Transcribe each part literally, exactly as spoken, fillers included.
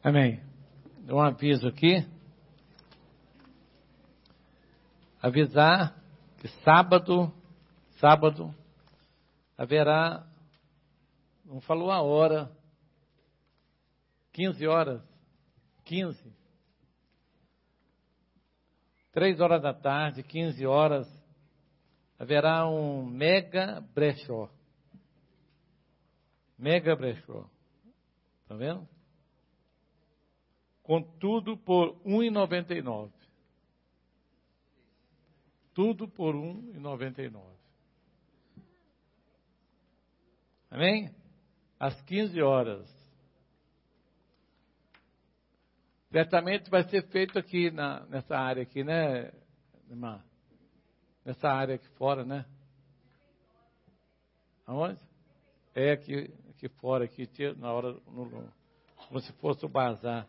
Amém. Um aviso aqui. Avisar que sábado, sábado, haverá, não falou a hora, quinze horas, quinze, três horas da tarde, quinze horas, haverá um mega brechó. Mega brechó. Está vendo? Com tudo por um real e noventa e nove centavos. Tudo por um real e noventa e nove centavos. Amém? Às quinze horas. Certamente vai ser feito aqui na, nessa área aqui, né, irmã? Nessa área aqui fora, né? Aonde? É aqui, aqui fora, aqui, na hora, no, no, como se fosse o bazar.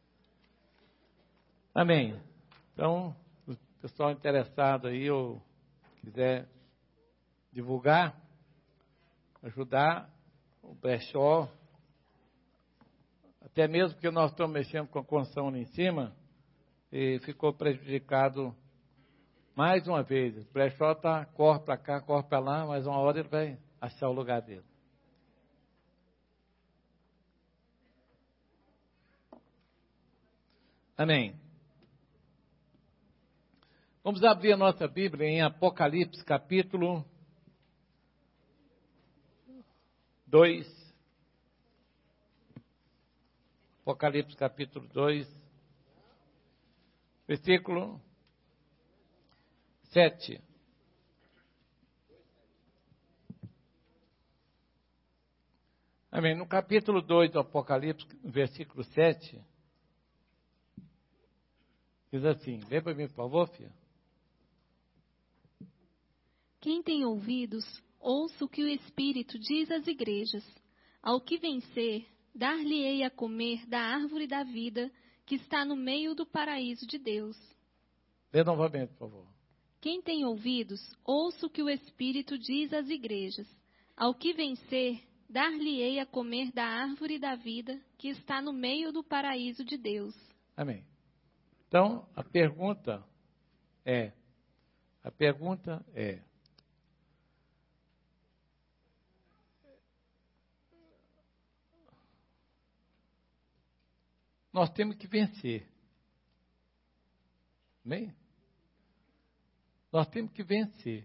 Amém. Então, o pessoal interessado aí, ou quiser divulgar, ajudar o brechó, até mesmo porque nós estamos mexendo com a construção ali em cima, e ficou prejudicado mais uma vez. O brechó tá, corre para cá, corre para lá, mas uma hora ele vai achar o lugar dele. Amém. Vamos abrir a nossa Bíblia em Apocalipse, capítulo dois. Apocalipse, capítulo dois, versículo sete. Amém. No capítulo dois do Apocalipse, versículo sete, diz assim, lê para mim, por favor, filha. Quem tem ouvidos, ouça o que o Espírito diz às igrejas. Ao que vencer, dar-lhe-ei a comer da árvore da vida, que está no meio do paraíso de Deus. Lê novamente, por favor. Quem tem ouvidos, ouça o que o Espírito diz às igrejas. Ao que vencer, dar-lhe-ei a comer da árvore da vida, que está no meio do paraíso de Deus. Amém. Então, a pergunta é, a pergunta é, nós temos que vencer. Amém? Nós temos que vencer.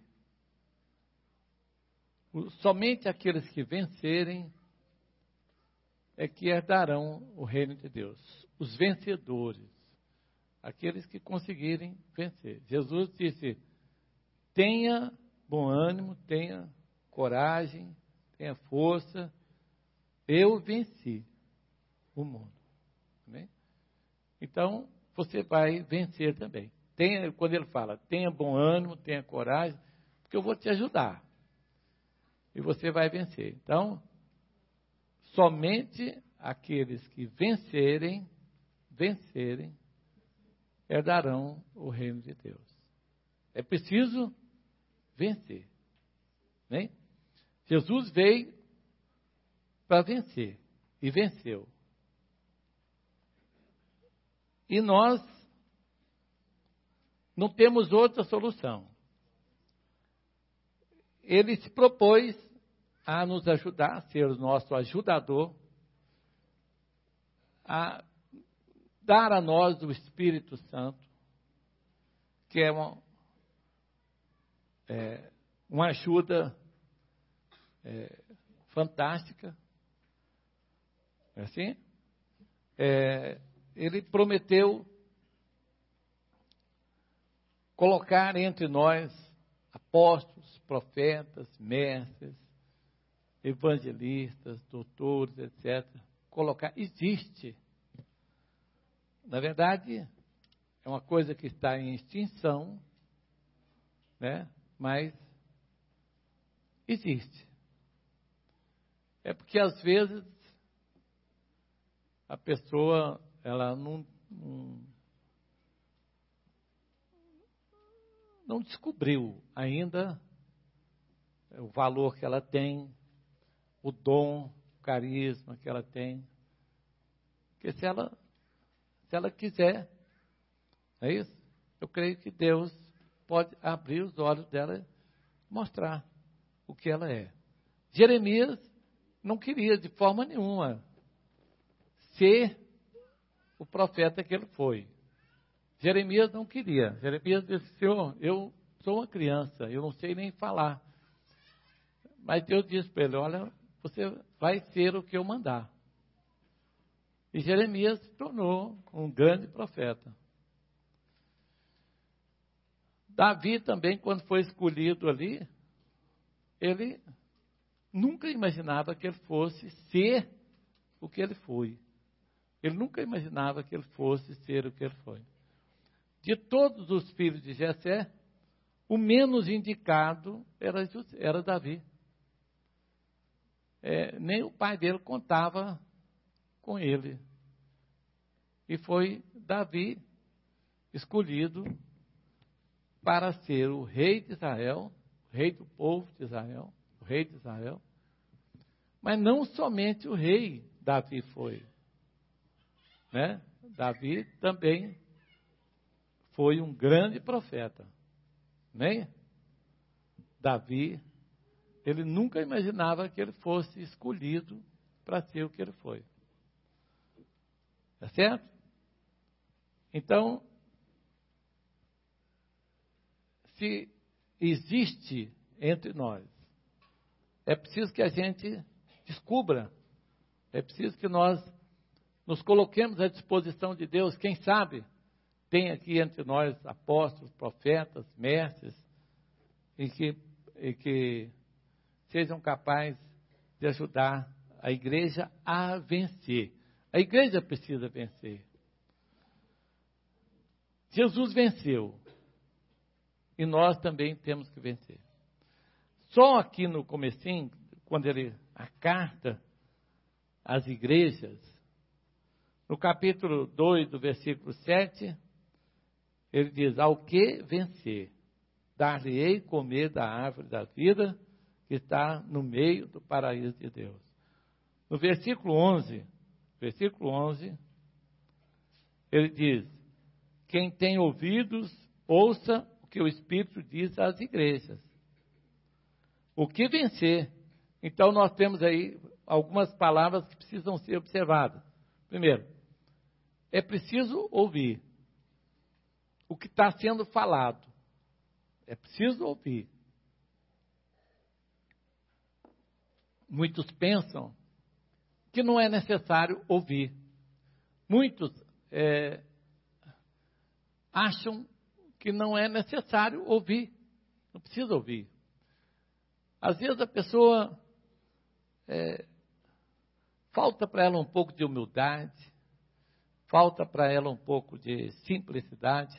O, somente aqueles que vencerem é que herdarão o reino de Deus. Os vencedores. Aqueles que conseguirem vencer. Jesus disse, tenha bom ânimo, tenha coragem, tenha força. Eu venci o mundo. Amém? Então, você vai vencer também. Tenha, quando ele fala, tenha bom ânimo, tenha coragem, porque eu vou te ajudar. E você vai vencer. Então, somente aqueles que vencerem, vencerem, herdarão o reino de Deus. É preciso vencer. Né? Jesus veio para vencer. E venceu. E nós não temos outra solução. Ele se propôs a nos ajudar, a ser o nosso ajudador, a dar a nós o Espírito Santo, que é uma, é, uma ajuda é, fantástica. É assim? É, ele prometeu colocar entre nós apóstolos, profetas, mestres, evangelistas, doutores, etcétera. Colocar, existe. Na verdade, é uma coisa que está em extinção, né? Mas existe. É porque às vezes a pessoa ela não, não, não descobriu ainda o valor que ela tem, o dom, o carisma que ela tem. Porque se ela, se ela quiser, é isso? Eu creio que Deus pode abrir os olhos dela e mostrar o que ela é. Jeremias não queria de forma nenhuma ser o profeta que ele foi. Jeremias não queria. Jeremias disse, Senhor, eu sou uma criança, eu não sei nem falar. Mas Deus disse para ele, olha, você vai ser o que eu mandar. E Jeremias se tornou um grande profeta. Davi também, quando foi escolhido ali, ele nunca imaginava que ele fosse ser o que ele foi. Ele nunca imaginava que ele fosse ser o que ele foi. De todos os filhos de Jessé, o menos indicado era, era Davi. É, nem o pai dele contava com ele. E foi Davi escolhido para ser o rei de Israel, o rei do povo de Israel, o rei de Israel. Mas não somente o rei Davi foi. Né? Davi também foi um grande profeta. Né? Davi, ele nunca imaginava que ele fosse escolhido para ser o que ele foi. Tá certo? Então, se existe entre nós, é preciso que a gente descubra, é preciso que nós nos coloquemos à disposição de Deus. Quem sabe tem aqui entre nós apóstolos, profetas, mestres, e que, e que sejam capazes de ajudar a igreja a vencer. A igreja precisa vencer. Jesus venceu. E nós também temos que vencer. Só aqui no comecinho, quando ele, a carta às igrejas, no capítulo dois, do versículo sete, ele diz, ao que vencer, dar-lhe-ei comer da árvore da vida, que está no meio do paraíso de Deus. No versículo onze, versículo onze, ele diz, quem tem ouvidos, ouça o que o Espírito diz às igrejas. O que vencer? Então nós temos aí algumas palavras que precisam ser observadas. Primeiro, é preciso ouvir o que está sendo falado. É preciso ouvir. Muitos pensam que não é necessário ouvir. Muitos é, acham que não é necessário ouvir. Não precisa ouvir. Às vezes a pessoa, é, falta para ela um pouco de humildade, falta para ela um pouco de simplicidade,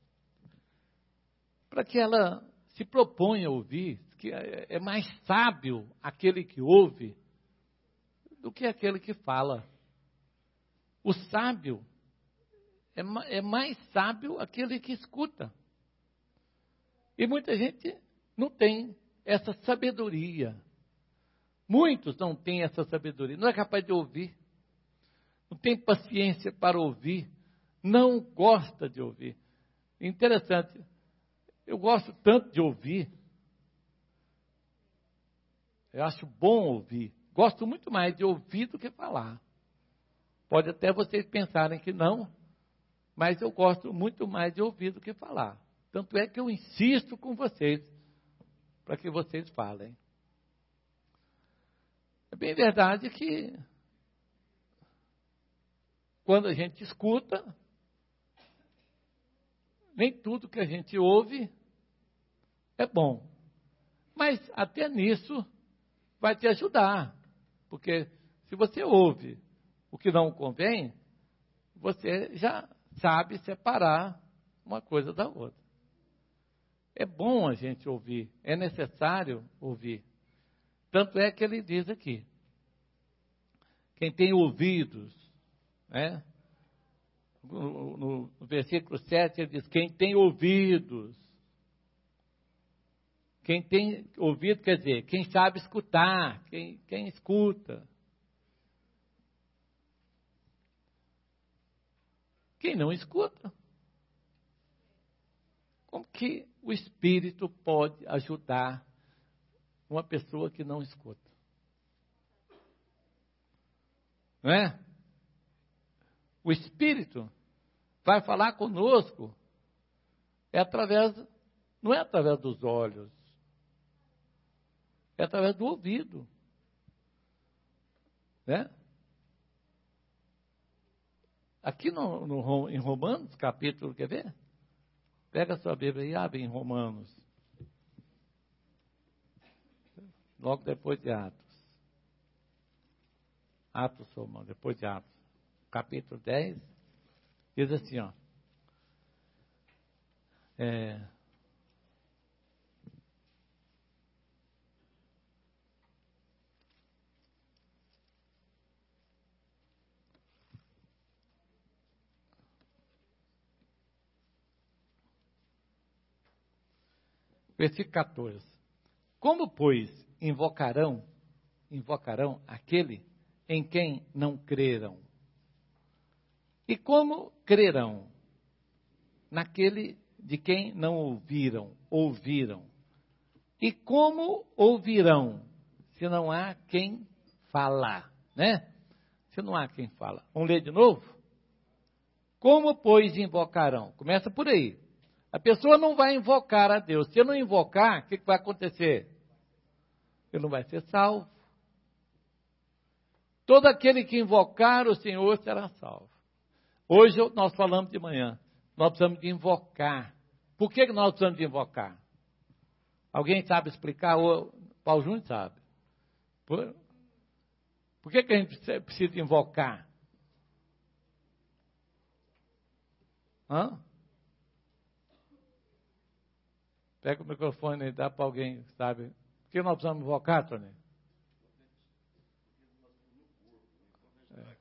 para que ela se proponha a ouvir, que é mais sábio aquele que ouve do que aquele que fala. O sábio é, é mais sábio aquele que escuta. E muita gente não tem essa sabedoria. Muitos não têm essa sabedoria, não é capaz de ouvir, não tem paciência para ouvir, não gosta de ouvir. Interessante, eu gosto tanto de ouvir, eu acho bom ouvir, gosto muito mais de ouvir do que falar. Pode até vocês pensarem que não, mas eu gosto muito mais de ouvir do que falar. Tanto é que eu insisto com vocês, para que vocês falem. É bem verdade que quando a gente escuta, nem tudo que a gente ouve é bom. Mas até nisso vai te ajudar. Porque se você ouve o que não convém, você já sabe separar uma coisa da outra. É bom a gente ouvir, é necessário ouvir. Tanto é que ele diz aqui, quem tem ouvidos, né? No, no, no versículo sete ele diz, quem tem ouvidos, quem tem ouvido quer dizer, quem sabe escutar, quem, quem escuta. quem não escuta. Como que o Espírito pode ajudar uma pessoa que não escuta? Não é? O Espírito vai falar conosco é através, não é através dos olhos, é através do ouvido. Né? Aqui no, no, em Romanos, capítulo, quer ver? Pega a sua Bíblia e abre em Romanos. Logo depois de Atos. Atos, Romanos, depois de Atos. Capítulo dez, diz assim, ó. É, versículo quatorze. Como, pois, invocarão, invocarão aquele em quem não creram? E como crerão naquele de quem não ouviram, ouviram? E como ouvirão se não há quem falar, né? Se não há quem fala. Vamos ler de novo? Como, pois, invocarão? Começa por aí. A pessoa não vai invocar a Deus. Se não invocar, o que, que vai acontecer? Ele não vai ser salvo. Todo aquele que invocar o Senhor será salvo. Hoje nós falamos de manhã. Nós precisamos de invocar. Por que nós precisamos de invocar? Alguém sabe explicar? O Paulo Júnior sabe. Por, por que, que a gente precisa invocar? Hã? Pega o microfone e dá para alguém, sabe? Por que nós precisamos invocar, Tony? É.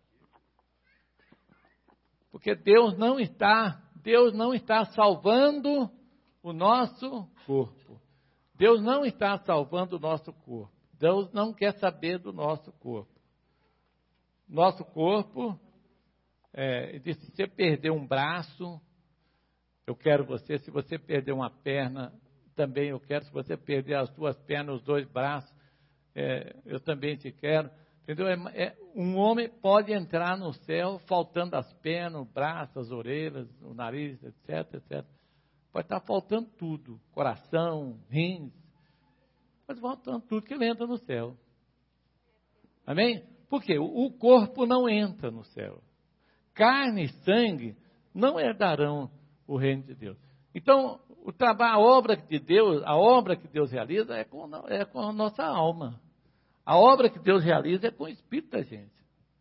Porque Deus não está, Deus não está salvando o nosso corpo. Deus não está salvando o nosso corpo. Deus não quer saber do nosso corpo. Nosso corpo, é, se você perder um braço, eu quero você. Se você perder uma perna, também eu quero. Se você perder as duas pernas, os dois braços, é, eu também te quero. Entendeu? É, é, um homem pode entrar no céu faltando as pernas, o braço, as orelhas, o nariz, etc, etcétera. Pode estar faltando tudo, coração, rins, mas faltando tudo que ele entra no céu. Amém? Por quê? O corpo não entra no céu. Carne e sangue não herdarão o reino de Deus. Então, o trabalho, a obra de Deus, a obra que Deus realiza é com, é com a nossa alma. A obra que Deus realiza é com o espírito da gente.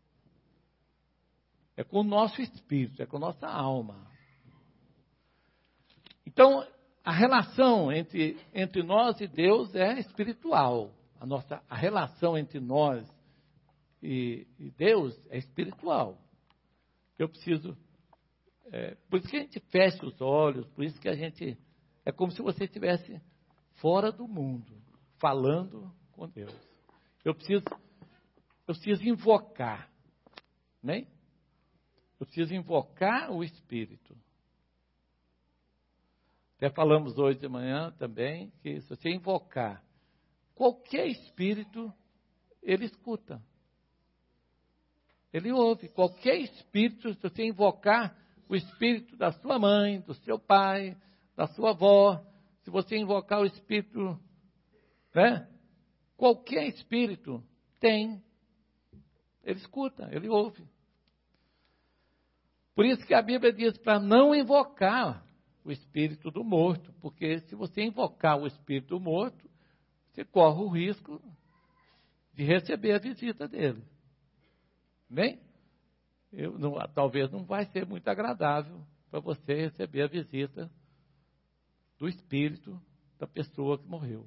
É com o nosso espírito, é com a nossa alma. Então, a relação entre, entre nós e Deus é espiritual. A, nossa, a relação entre nós e, e Deus é espiritual. Eu preciso... É, por isso que a gente fecha os olhos, por isso que a gente... É como se você estivesse fora do mundo, falando com Deus. Eu preciso, eu preciso invocar, né? Eu preciso invocar o Espírito. Até falamos hoje de manhã também, que se você invocar qualquer espírito, ele escuta. Ele ouve. Qualquer espírito, se você invocar o espírito da sua mãe, do seu pai, da sua avó, se você invocar o espírito, né? Qualquer espírito tem. Ele escuta, ele ouve. Por isso que a Bíblia diz para não invocar o espírito do morto, porque se você invocar o espírito do morto, você corre o risco de receber a visita dele. Bem, eu não, talvez não vai ser muito agradável para você receber a visita do espírito da pessoa que morreu.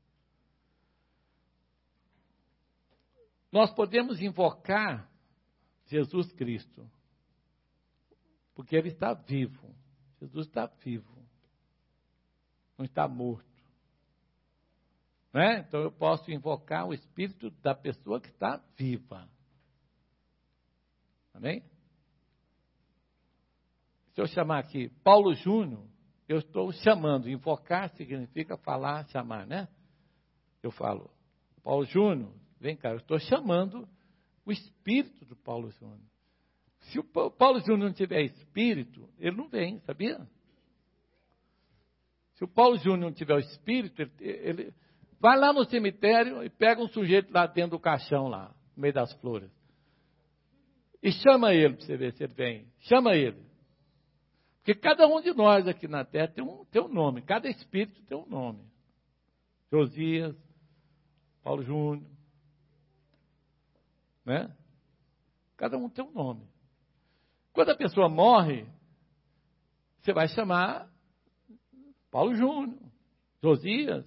Nós podemos invocar Jesus Cristo, porque Ele está vivo. Jesus está vivo, não está morto. Não é? Então eu posso invocar o espírito da pessoa que está viva. Amém? Se eu chamar aqui Paulo Júnior, eu estou chamando. Invocar significa falar, chamar, né? Eu falo, Paulo Júnior, vem cá, eu estou chamando o espírito do Paulo Júnior. Se o Paulo Júnior não tiver espírito, ele não vem, sabia? Se o Paulo Júnior não tiver o espírito, ele, ele vai lá no cemitério e pega um sujeito lá dentro do caixão, lá, no meio das flores. E chama ele para você ver se ele vem. Chama ele. Porque cada um de nós aqui na Terra tem um, tem um nome. Cada espírito tem um nome. Josias, Paulo Júnior. Né? Cada um tem um nome. Quando a pessoa morre, você vai chamar Paulo Júnior, Josias.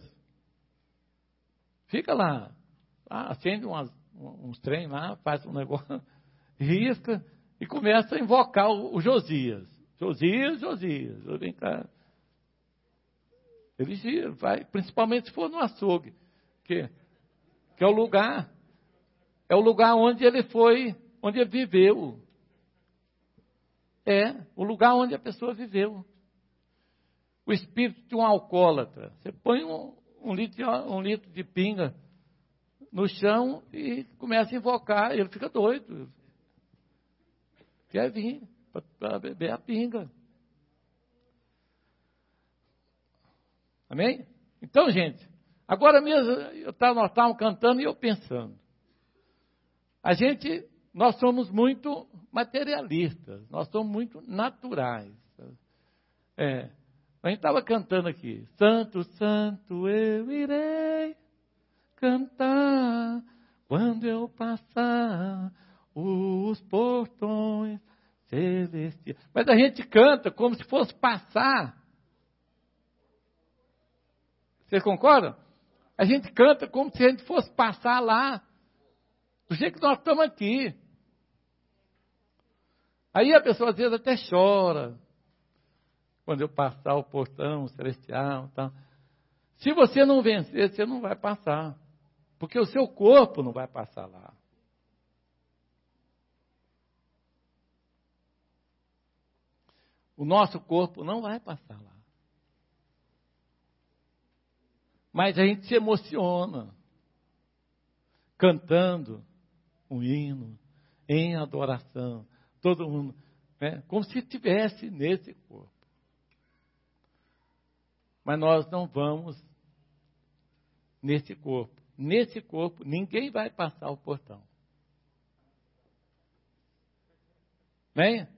Fica lá. Ah, acende umas, uns trem lá, faz um negócio, risca e começa a invocar o, o Josias. Josias, Josias. Vem cá. Ele gira, vai, principalmente se for no açougue, que, que é o lugar, é o lugar onde ele foi, onde ele viveu. É, o lugar onde a pessoa viveu. O espírito de um alcoólatra. Você põe um, um, litro, de, um litro de pinga no chão e começa a invocar, ele fica doido. Quer vir para beber a pinga. Amém? Então, gente, agora mesmo eu tava, nós estávamos cantando e eu pensando. A gente, nós somos muito materialistas, nós somos muito naturais. É, a gente estava cantando aqui, Santo, Santo, eu irei cantar quando eu passar os portões celestiais. Mas a gente canta como se fosse passar. Vocês concordam? A gente canta como se a gente fosse passar lá, do jeito que nós estamos aqui. Aí a pessoa às vezes até chora, quando eu passar o portão celestial. Tá? Se você não vencer, você não vai passar, porque o seu corpo não vai passar lá. O nosso corpo não vai passar lá. Mas a gente se emociona, cantando um hino, em adoração, todo mundo, né, como se estivesse nesse corpo. Mas nós não vamos nesse corpo. Nesse corpo, ninguém vai passar o portão. Né?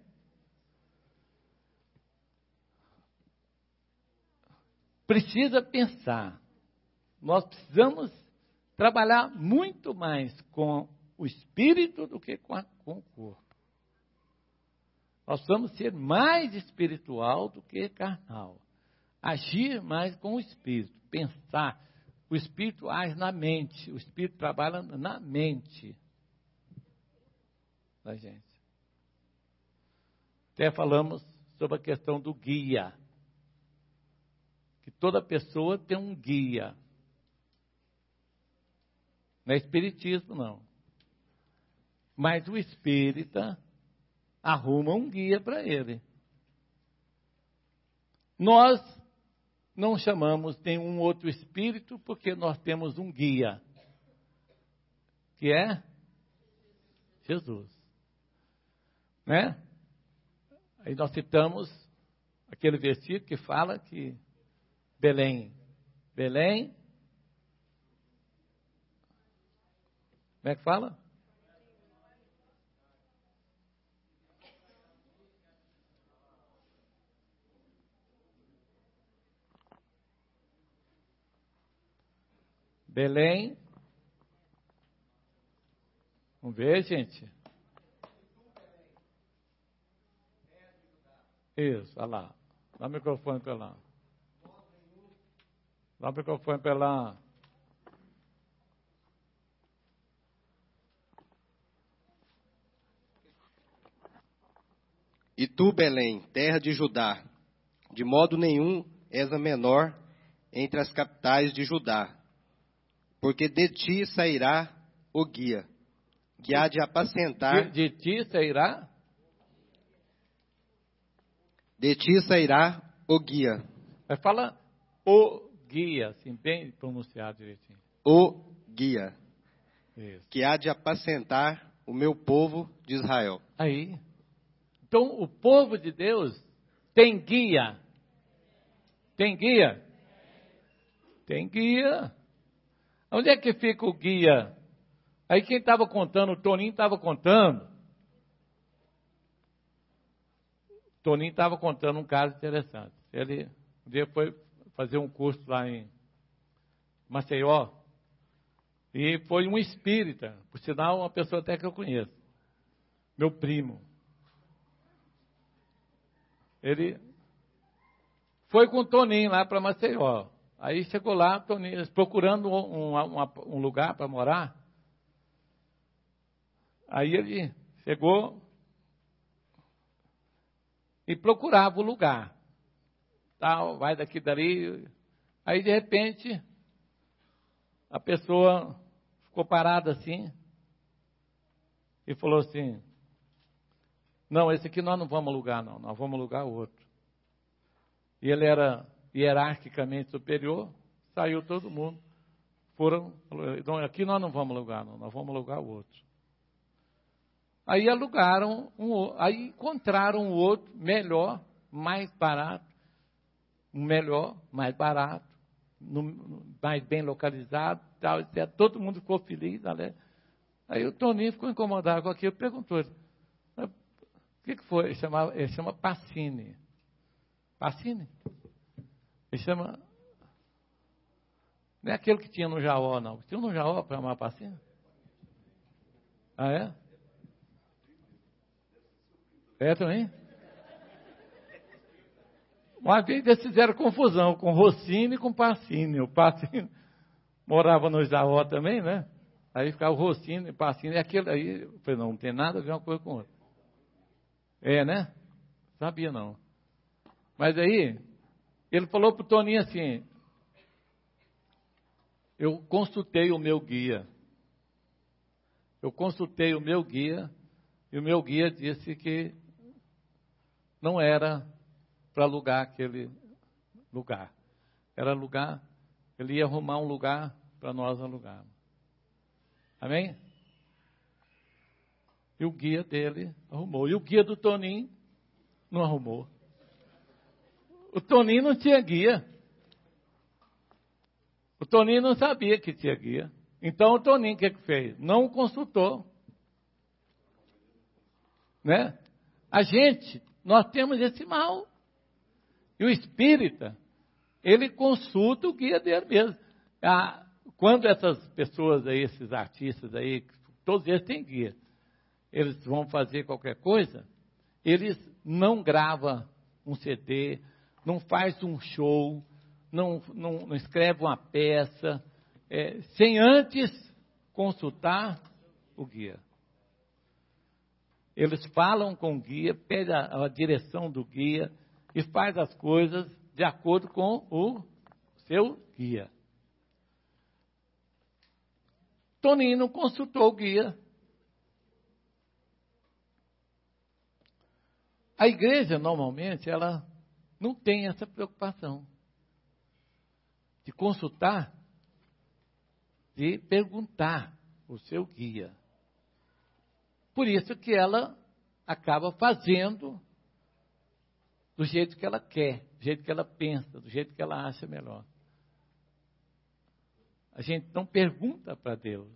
Precisa pensar. Nós precisamos trabalhar muito mais com o espírito do que com, a, com o corpo. Nós precisamos ser mais espiritual do que carnal. Agir mais com o espírito, pensar. O espírito age na mente, o espírito trabalha na mente da gente. Até falamos sobre a questão do guia. Que toda pessoa tem um guia. Não é espiritismo, não. Mas o espírita arruma um guia para ele. Nós não chamamos nenhum outro espírito porque nós temos um guia, que é Jesus. Né? Aí nós citamos aquele versículo que fala que Belém, Belém, como é que fala? Belém. Vamos ver, gente. Isso, olha lá. Dá o microfone para lá. Dá o microfone para lá. E tu, Belém, terra de Judá, de modo nenhum és a menor entre as capitais de Judá, porque de ti sairá o guia, que há de apacentar... De, de ti sairá? De ti sairá o guia. Mas fala o guia, assim, bem pronunciado direitinho. O guia. Isso. Que há de apacentar o meu povo de Israel. Aí. Então, o povo de Deus tem guia. Tem guia? Tem guia. Onde é que fica o guia? Aí quem estava contando, o Toninho estava contando. O Toninho estava contando um caso interessante. Ele um dia foi fazer um curso lá em Maceió. E foi um espírita, por sinal, uma pessoa até que eu conheço. Meu primo. Ele foi com o Toninho lá para Maceió. Aí chegou lá, Toninho, procurando um, um, um lugar para morar. Aí ele chegou e procurava o lugar. Tal, vai daqui, dali. Aí, de repente, a pessoa ficou parada assim e falou assim, não, esse aqui nós não vamos alugar, não. Nós vamos alugar outro. E ele era hierarquicamente superior, saiu todo mundo. Foram, então, aqui nós não vamos alugar, não. Nós vamos alugar o outro. Aí alugaram, um, aí encontraram um outro melhor, mais barato, um melhor, mais barato, no, mais bem localizado, tal, etcétera. Todo mundo ficou feliz. Né? Aí o Toninho ficou incomodado com aquilo, perguntou, o que, que foi? Ele chama, ele chama Pacini. Pacini? Ele chama... Não é aquele que tinha no Jaó, não. Tinha no Jaó para chamar Pacini? Ah, é? É também? Uma vez eles fizeram confusão com Rossini e com Pacini. O Pacini morava no Jaó também, né? Aí ficava o Rossini e Pacini. E aquele aí, eu falei, não, não tem nada a ver uma coisa com outra. É, né? Sabia não. Mas aí, ele falou para o Toninho assim, eu consultei o meu guia. Eu consultei o meu guia, e o meu guia disse que não era para alugar aquele lugar. Era lugar, ele ia arrumar um lugar para nós alugarmos. Amém? E o guia dele arrumou. E o guia do Toninho não arrumou. O Toninho não tinha guia. O Toninho não sabia que tinha guia. Então o Toninho o que, que fez? Não consultou. Né? A gente, nós temos esse mal. E o espírita, ele consulta o guia dele mesmo. Ah, quando essas pessoas aí, esses artistas aí, todos eles têm guia, eles vão fazer qualquer coisa, eles não gravam um C D, não faz um show, não, não, não escreve uma peça, é, sem antes consultar o guia. Eles falam com o guia, pedem a, a direção do guia e faz as coisas de acordo com o seu guia. Toninho não consultou o guia. A igreja, normalmente, ela não tem essa preocupação de consultar, de perguntar o seu guia. Por isso que ela acaba fazendo do jeito que ela quer, do jeito que ela pensa, do jeito que ela acha melhor. A gente não pergunta para Deus.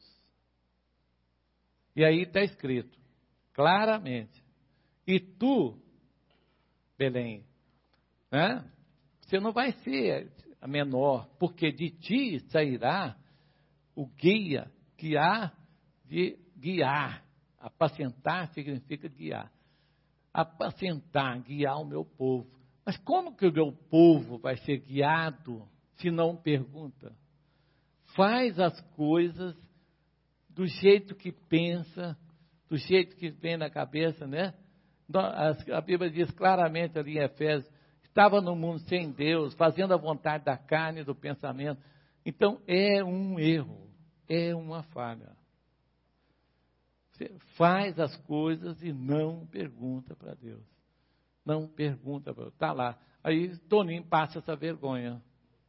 E aí está escrito, claramente, e tu, Belém, né? Você não vai ser a menor, porque de ti sairá o guia que há de guiar. Apacentar significa guiar. Apacentar, guiar o meu povo. Mas como que o meu povo vai ser guiado se não pergunta? Faz as coisas do jeito que pensa, do jeito que vem na cabeça, né? A Bíblia diz claramente ali em Efésios, estava no mundo sem Deus, fazendo a vontade da carne e do pensamento. Então, é um erro, é uma falha. Você faz as coisas e não pergunta para Deus. Não pergunta, está lá. Aí Toninho passa essa vergonha.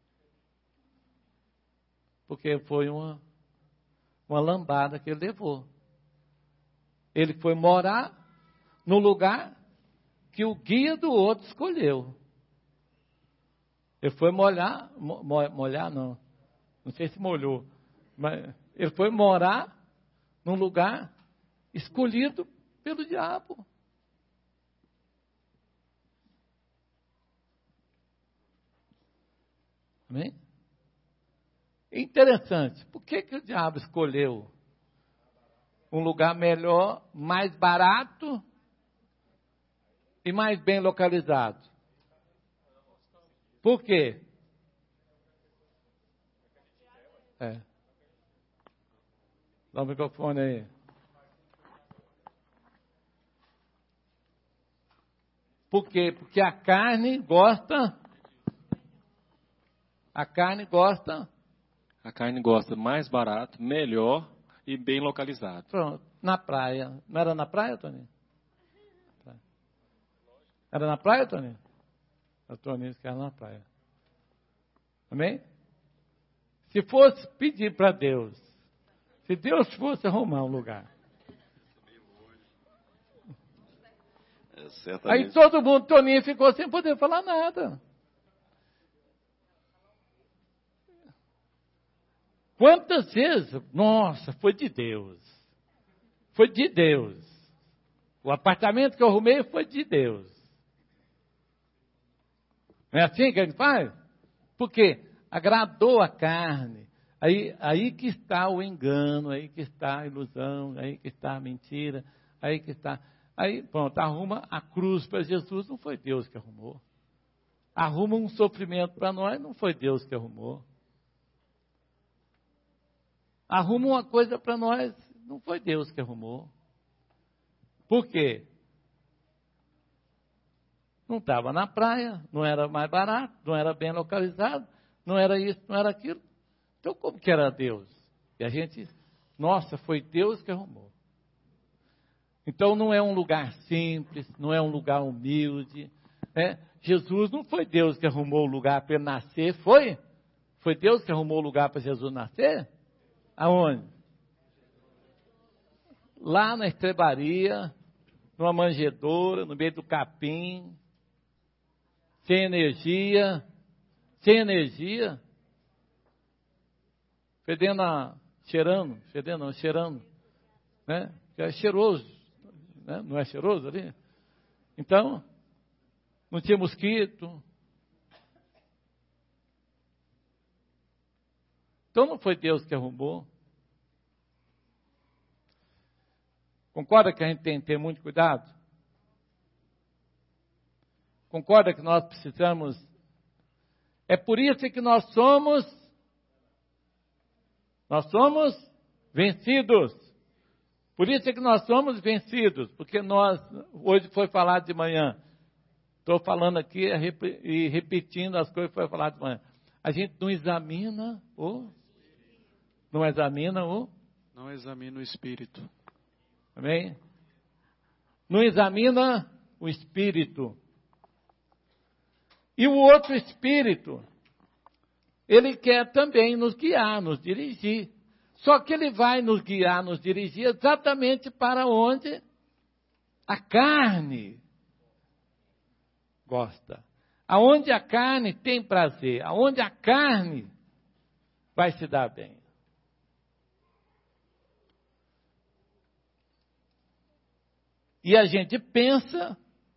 Porque foi uma, uma lambada que ele levou. Ele foi morar no lugar que o guia do outro escolheu. Ele foi molhar, mo, molhar não, não sei se molhou, mas ele foi morar num lugar escolhido pelo diabo. Amém? Interessante, por que, que o diabo escolheu um lugar melhor, mais barato e mais bem localizado? Por quê? É. Dá o microfone aí. Por quê? Porque a carne gosta. A carne gosta. A carne gosta mais barato, melhor e bem localizado. Pronto, na praia. Não era na praia, Toninho? Era na praia, Toninho? A Toninho que era na praia. Amém? Se fosse pedir para Deus, se Deus fosse arrumar um lugar, é, aí todo mundo, Toninho ficou sem poder falar nada. Quantas vezes? Nossa, foi de Deus. Foi de Deus. O apartamento que eu arrumei foi de Deus. Não é assim que ele faz? Porque agradou a carne. Aí, aí que está o engano, aí que está a ilusão, aí que está a mentira, aí que está... Aí, pronto, arruma a cruz para Jesus, não foi Deus que arrumou. Arruma um sofrimento para nós, não foi Deus que arrumou. Arruma uma coisa para nós, não foi Deus que arrumou. Por quê? Não estava na praia, não era mais barato, não era bem localizado, não era isso, não era aquilo. Então, como que era Deus? E a gente, nossa, foi Deus que arrumou. Então, não é um lugar simples, não é um lugar humilde. Né? Jesus não foi Deus que arrumou o lugar para ele nascer, foi? Foi Deus que arrumou o lugar para Jesus nascer? Aonde? Lá na estrebaria, numa manjedoura, no meio do capim, sem energia, sem energia, fedendo, a, cheirando, fedendo, não, cheirando, né? É cheiroso, né? Não é cheiroso ali? Então, não tinha mosquito. Então não foi Deus que arrumou. Concorda que a gente tem que ter muito cuidado? Concorda que nós precisamos... É por isso que nós somos... Nós somos vencidos. Por isso que nós somos vencidos. Porque nós... Hoje foi falado de manhã. Estou falando aqui e repetindo as coisas que foi falado de manhã. A gente não examina o... Não examina o... Não examina o espírito. Amém? Não examina o espírito. E o outro espírito, ele quer também nos guiar, nos dirigir. Só que ele vai nos guiar, nos dirigir exatamente para onde a carne gosta. Aonde a carne tem prazer, aonde a carne vai se dar bem. E a gente pensa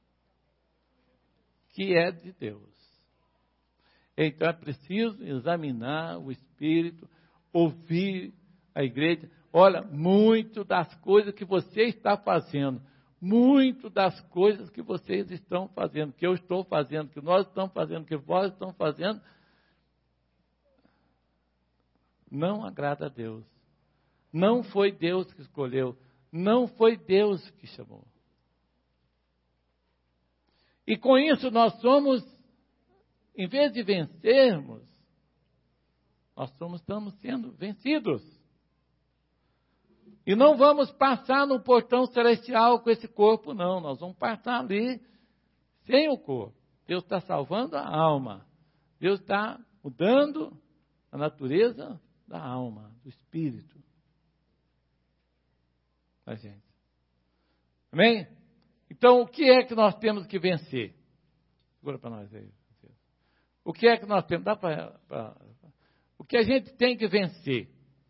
que é de Deus. Então é preciso examinar o Espírito, ouvir a igreja. Olha, muito das coisas que você está fazendo, muito das coisas que vocês estão fazendo, que eu estou fazendo, que nós estamos fazendo, que vós estão fazendo, não agrada a Deus. Não foi Deus que escolheu, não foi Deus que chamou. E com isso nós somos, em vez de vencermos, nós somos, estamos sendo vencidos. E não vamos passar no portão celestial com esse corpo, não. Nós vamos passar ali sem o corpo. Deus está salvando a alma. Deus está mudando a natureza da alma, do espírito da gente. Amém? Então, o que é que nós temos que vencer? Segura para nós aí. O que é que nós temos? Dá para, para, o que a gente tem que vencer?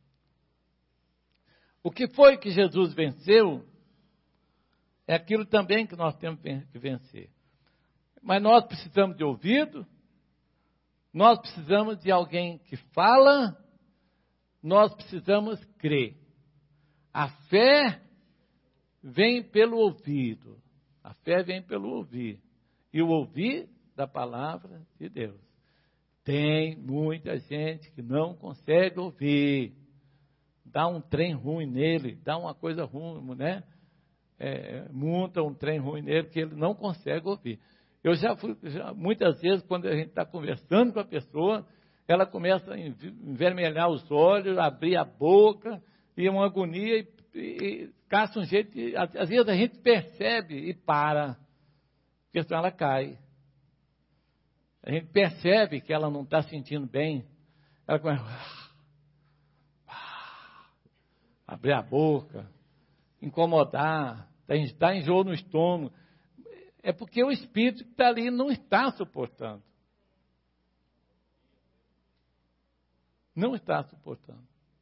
O que foi que Jesus venceu é aquilo também que nós temos que vencer. Mas nós precisamos de ouvido, nós precisamos de alguém que fala, nós precisamos crer. A fé vem pelo ouvido. A fé vem pelo ouvir. E o ouvir da palavra de Deus. Tem muita gente que não consegue ouvir. Dá um trem ruim nele, dá uma coisa ruim, né? É, monta um trem ruim nele que ele não consegue ouvir. Eu já fui, já, muitas vezes, quando a gente está conversando com a pessoa, ela começa a envermelhar os olhos, abrir a boca, e uma agonia, e, e, e caça um jeito, de, às vezes a gente percebe e para, porque senão ela cai. A gente percebe que ela não está sentindo bem, ela começa a abrir a boca, incomodar, dá enjoo no estômago. É porque o espírito que está ali não está suportando. Não está suportando.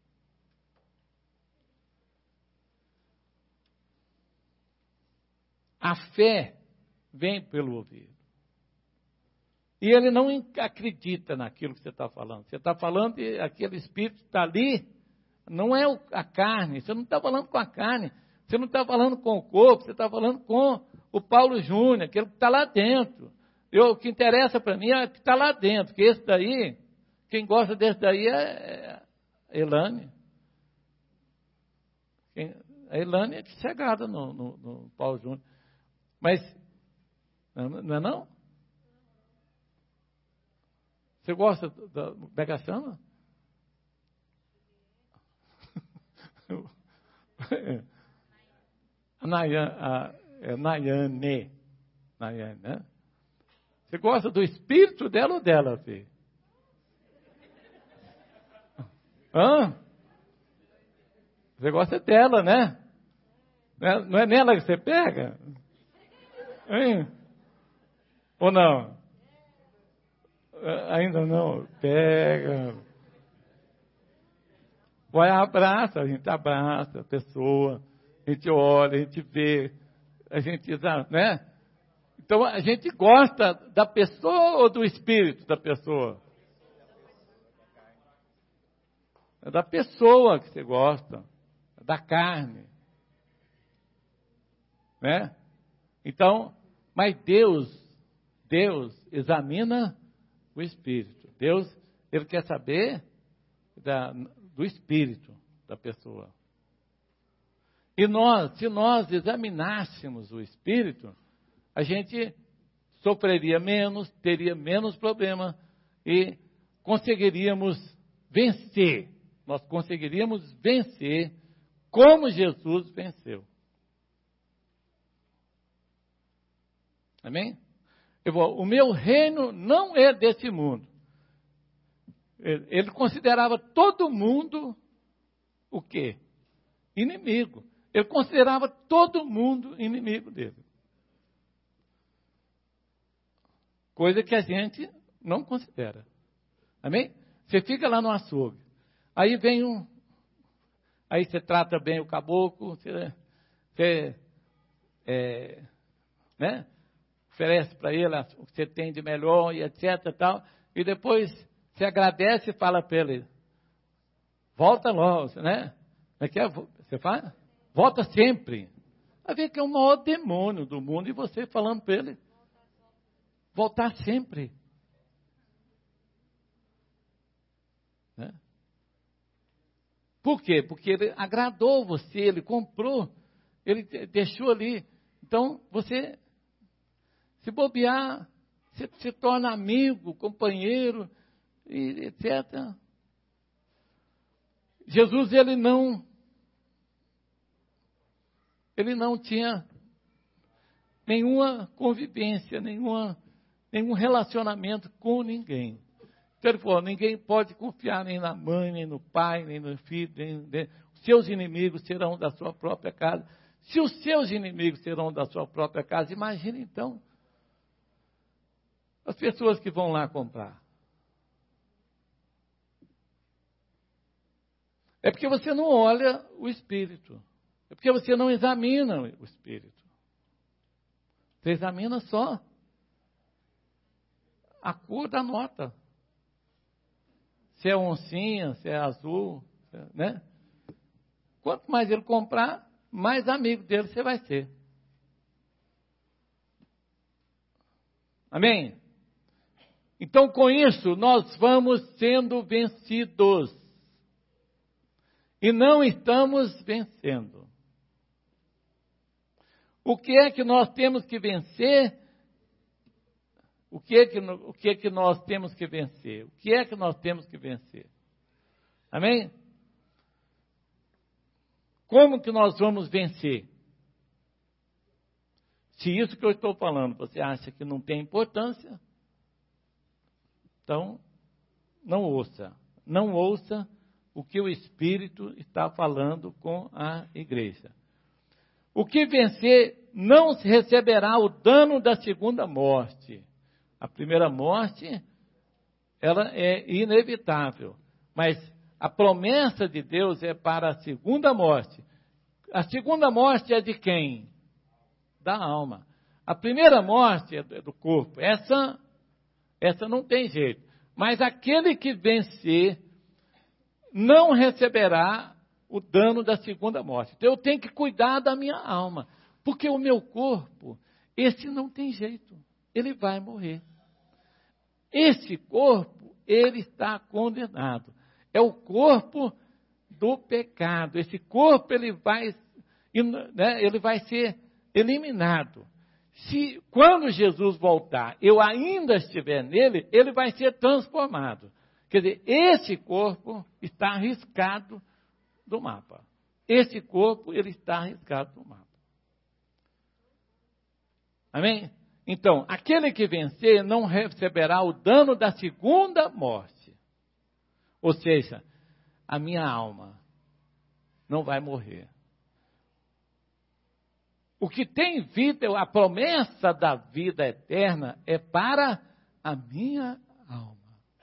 A fé vem pelo ouvido. E ele não acredita naquilo que você está falando. Você está falando que aquele espírito que está ali, não é a carne. Você não está falando com a carne. Você não está falando com o corpo. Você está falando com o Paulo Júnior, aquele que está lá dentro. Eu, o que interessa para mim é o que está lá dentro. Porque esse daí, quem gosta desse daí é a Elane. Quem, a Elane é chegada no, no, no Paulo Júnior. Mas, não é não? Você gosta da Mega Chama? A Nayane, a, é Nayane, Nayane, né? Você gosta do espírito dela ou dela, filho? Hã? Você gosta dela, né? Não é nela que você pega? Hein? Ou não? Ainda não? Pega. Vai, abraça, a gente abraça a pessoa, a gente olha, a gente vê, a gente, né? Então, a gente gosta da pessoa ou do espírito da pessoa? É da pessoa que você gosta, é da carne. Né? Então, mas Deus, Deus examina o espírito. Deus, Ele quer saber da, do espírito da pessoa. E nós, se nós examinássemos o espírito, a gente sofreria menos, teria menos problema e conseguiríamos vencer. Nós conseguiríamos vencer como Jesus venceu. Amém? Eu vou, o meu reino não é desse mundo. Ele, ele considerava todo mundo o quê? Inimigo. Ele considerava todo mundo inimigo dele. Coisa que a gente não considera. Amém? Você fica lá no açougue. Aí vem um... Aí você trata bem o caboclo. Você... você é, né? Oferece para ele o que você tem de melhor e etc. Tal, e depois você agradece e fala para ele, volta logo, né? Como é que é? Você fala? Volta sempre. Vai ver que é o maior demônio do mundo e você falando para ele, voltar sempre. Né? Por quê? Porque ele agradou você, ele comprou, ele deixou ali. Então, você... Se bobear, se, se torna amigo, companheiro, e etcétera. Jesus, ele não, ele não tinha nenhuma convivência, nenhuma, nenhum relacionamento com ninguém. Então ele falou, ninguém pode confiar nem na mãe, nem no pai, nem no filho, nem, nem, seus inimigos serão da sua própria casa. Se os seus inimigos serão da sua própria casa, imagine então as pessoas que vão lá comprar. É porque você não olha o espírito. É porque você não examina o espírito. Você examina só a cor da nota. Se é oncinha, se é azul, né? Quanto mais ele comprar, mais amigo dele você vai ser. Amém? Então, com isso, nós vamos sendo vencidos. E não estamos vencendo. O que é que nós temos que vencer? O que é que, o que é que nós temos que vencer? O que é que nós temos que vencer? Amém? Como que nós vamos vencer? Se isso que eu estou falando, você acha que não tem importância, então, não ouça. Não ouça o que o Espírito está falando com a igreja. O que vencer não receberá o dano da segunda morte. A primeira morte, ela é inevitável. Mas a promessa de Deus é para a segunda morte. A segunda morte é de quem? Da alma. A primeira morte é do corpo. Essa, essa não tem jeito. Mas aquele que vencer não receberá o dano da segunda morte. Então eu tenho que cuidar da minha alma. Porque o meu corpo, esse não tem jeito. Ele vai morrer. Esse corpo, ele está condenado. É o corpo do pecado. Esse corpo, ele vai, né, ele vai ser eliminado. Se, quando Jesus voltar, eu ainda estiver nele, ele vai ser transformado. Quer dizer, esse corpo está arriscado do mapa. Esse corpo, ele está arriscado do mapa. Amém? Então, aquele que vencer não receberá o dano da segunda morte. Ou seja, a minha alma não vai morrer. O que tem vida, a promessa da vida eterna é para a minha alma.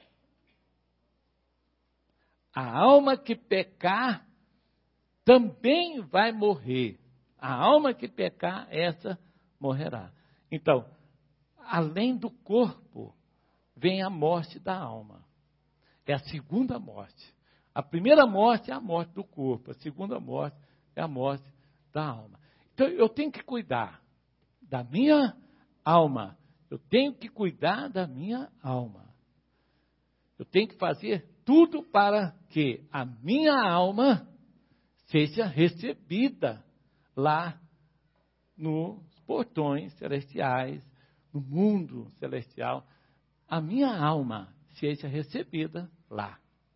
A alma que pecar também vai morrer. A alma que pecar, essa morrerá. Então, além do corpo, vem a morte da alma. É a segunda morte. A primeira morte é a morte do corpo. A segunda morte é a morte da alma. Então, eu tenho que cuidar da minha alma. Eu tenho que cuidar da minha alma. Eu tenho que fazer tudo para que a minha alma seja recebida lá nos portões celestiais, no mundo celestial. A minha alma seja recebida lá.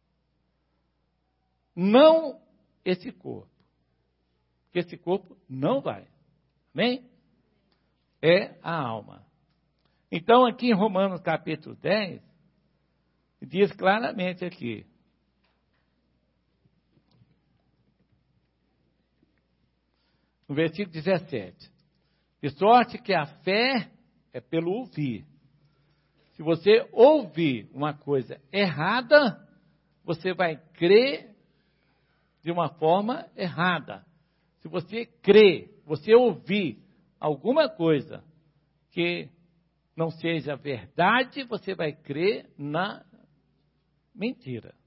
Não esse corpo. Porque esse corpo não vai. Amém? É a alma. Então, aqui em Romanos capítulo dez, diz claramente aqui. No versículo dezessete. De sorte que a fé é pelo ouvir. Se você ouvir uma coisa errada, você vai crer de uma forma errada. Se você crer, você ouvir alguma coisa que não seja verdade, você vai crer na mentira.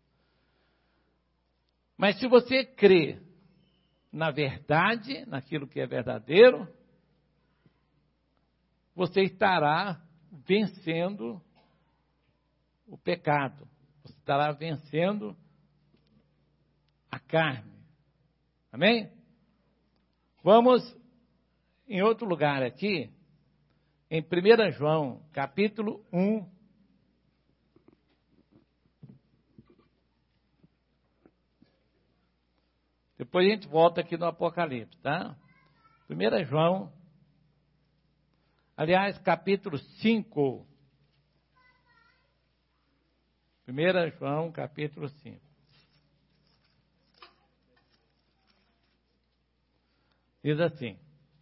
Mas se você crer na verdade, naquilo que é verdadeiro, você estará vencendo o pecado. Você estará vencendo a carne. Amém? Vamos em outro lugar aqui, em primeiro João, capítulo um. Depois a gente volta aqui no Apocalipse, tá? primeiro João, Aliás, capítulo cinco. primeiro João, capítulo cinco. Diz assim: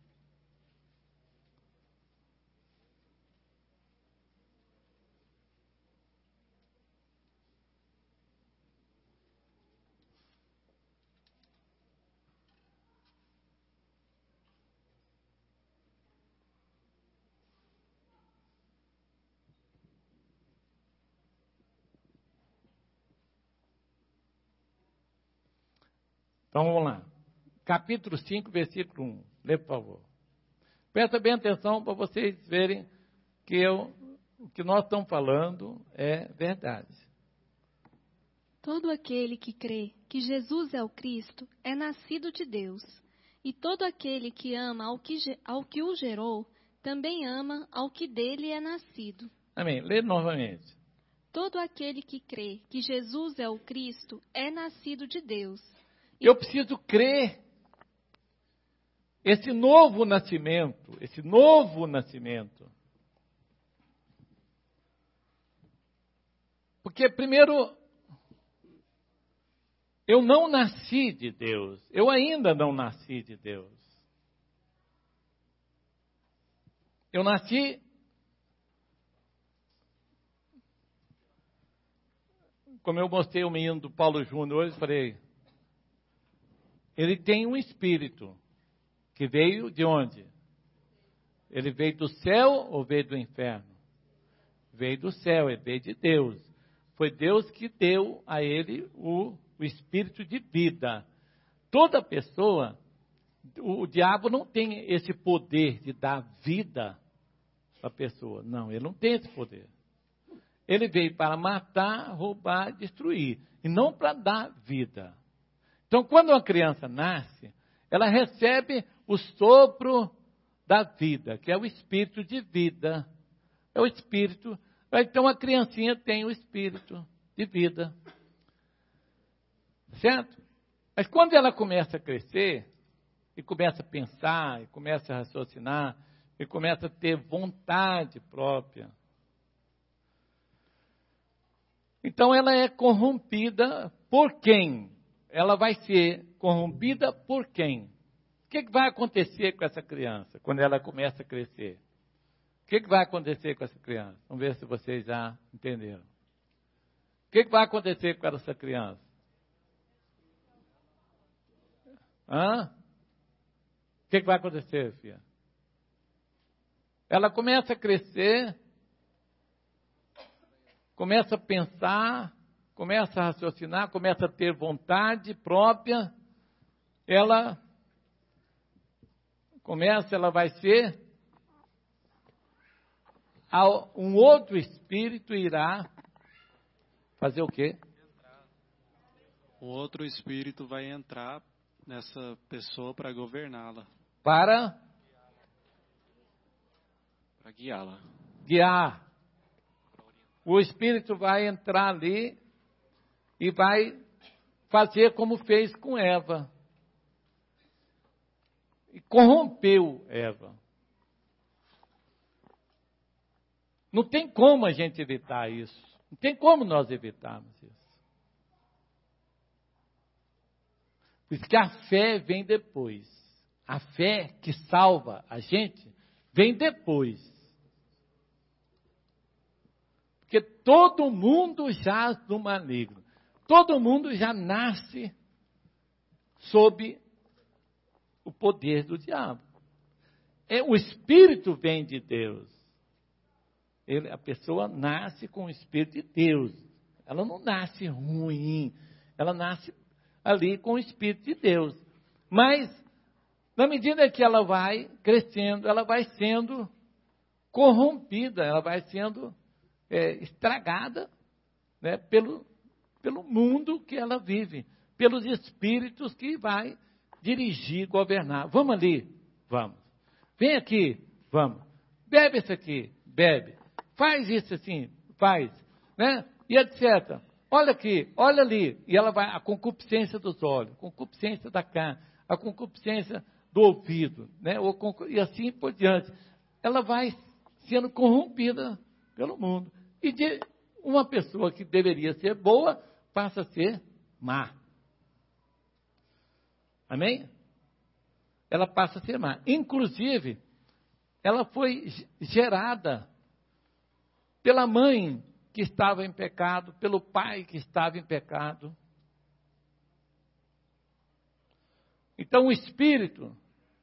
Então vamos lá. Capítulo cinco, versículo um. Lê, por favor. Presta bem atenção para vocês verem que eu, o que nós estamos falando é verdade. Todo aquele que crê que Jesus é o Cristo é nascido de Deus. E todo aquele que ama ao que, ao que o gerou, também ama ao que dele é nascido. Amém. Lê novamente. Todo aquele que crê que Jesus é o Cristo é nascido de Deus. E Eu preciso crer. Esse novo nascimento, esse novo nascimento. Porque primeiro, eu não nasci de Deus. Eu ainda não nasci de Deus. Eu nasci como eu mostrei o menino do Paulo Júnior hoje, falei, ele tem um espírito que veio de onde? Ele veio do céu ou veio do inferno? Veio do céu, ele veio de Deus. Foi Deus que deu a ele o, o espírito de vida. Toda pessoa, o, o diabo não tem esse poder de dar vida para a pessoa. Não, ele não tem esse poder. Ele veio para matar, roubar, destruir. E não para dar vida. Então, quando uma criança nasce, ela recebe o sopro da vida, que é o espírito de vida. É o espírito. Então, a criancinha tem o espírito de vida. Certo? Mas quando ela começa a crescer, e começa a pensar, e começa a raciocinar, e começa a ter vontade própria, então ela é corrompida por quem? Ela vai ser corrompida por quem? O que, que vai acontecer com essa criança quando ela começa a crescer? O que, que vai acontecer com essa criança? Vamos ver se vocês já entenderam. O que, que vai acontecer com essa criança? Hã? O que, que vai acontecer, filha? Ela começa a crescer, começa a pensar, começa a raciocinar, começa a ter vontade própria, ela começa, ela vai ser, um outro espírito irá fazer o quê? O outro espírito vai entrar nessa pessoa para governá-la. Para? Para guiá-la. Guiar. O espírito vai entrar ali e vai fazer como fez com Eva. E corrompeu Eva. Não tem como a gente evitar isso. Não tem como nós evitarmos isso. Por isso que a fé vem depois. A fé que salva a gente vem depois. Porque todo mundo jaz no maligno. Todo mundo já nasce sob o poder do diabo. É, o espírito vem de Deus. Ele, a pessoa nasce com o espírito de Deus. Ela não nasce ruim. Ela nasce ali com o espírito de Deus. Mas, na medida que ela vai crescendo, ela vai sendo corrompida, ela vai sendo É, estragada, né, pelo, pelo mundo que ela vive, pelos espíritos que vai dirigir, governar. Vamos ali? Vamos. Vem aqui? Vamos. Bebe isso aqui? Bebe. Faz isso assim? Faz. Né? E etcétera. Olha aqui, olha ali. E ela vai, a concupiscência dos olhos, a concupiscência da carne, a concupiscência do ouvido, né? E assim por diante. ela vai sendo corrompida pelo mundo. E de uma pessoa que deveria ser boa, passa a ser má. Amém? Ela passa a ser má. Inclusive, ela foi gerada pela mãe que estava em pecado, pelo pai que estava em pecado. Então, o espírito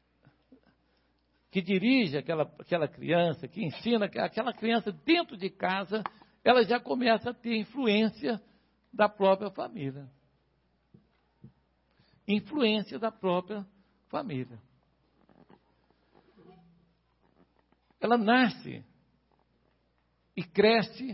que dirige aquela, aquela criança, que ensina aquela criança dentro de casa, ela já começa a ter influência da própria família. Influência da própria família. Ela nasce e cresce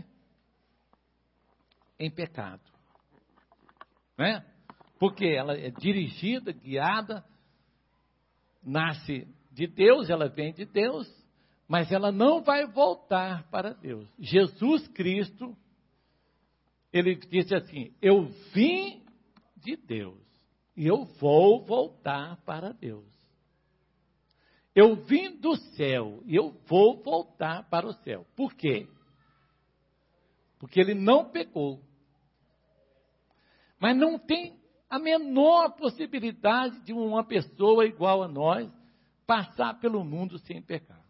em pecado. Não é? Porque ela é dirigida, guiada, nasce de Deus, ela vem de Deus, mas ela não vai voltar para Deus. Jesus Cristo, ele disse assim: eu vim de Deus e eu vou voltar para Deus. Eu vim do céu e eu vou voltar para o céu. Por quê? Porque ele não pecou. Mas não tem a menor possibilidade de uma pessoa igual a nós passar pelo mundo sem pecar.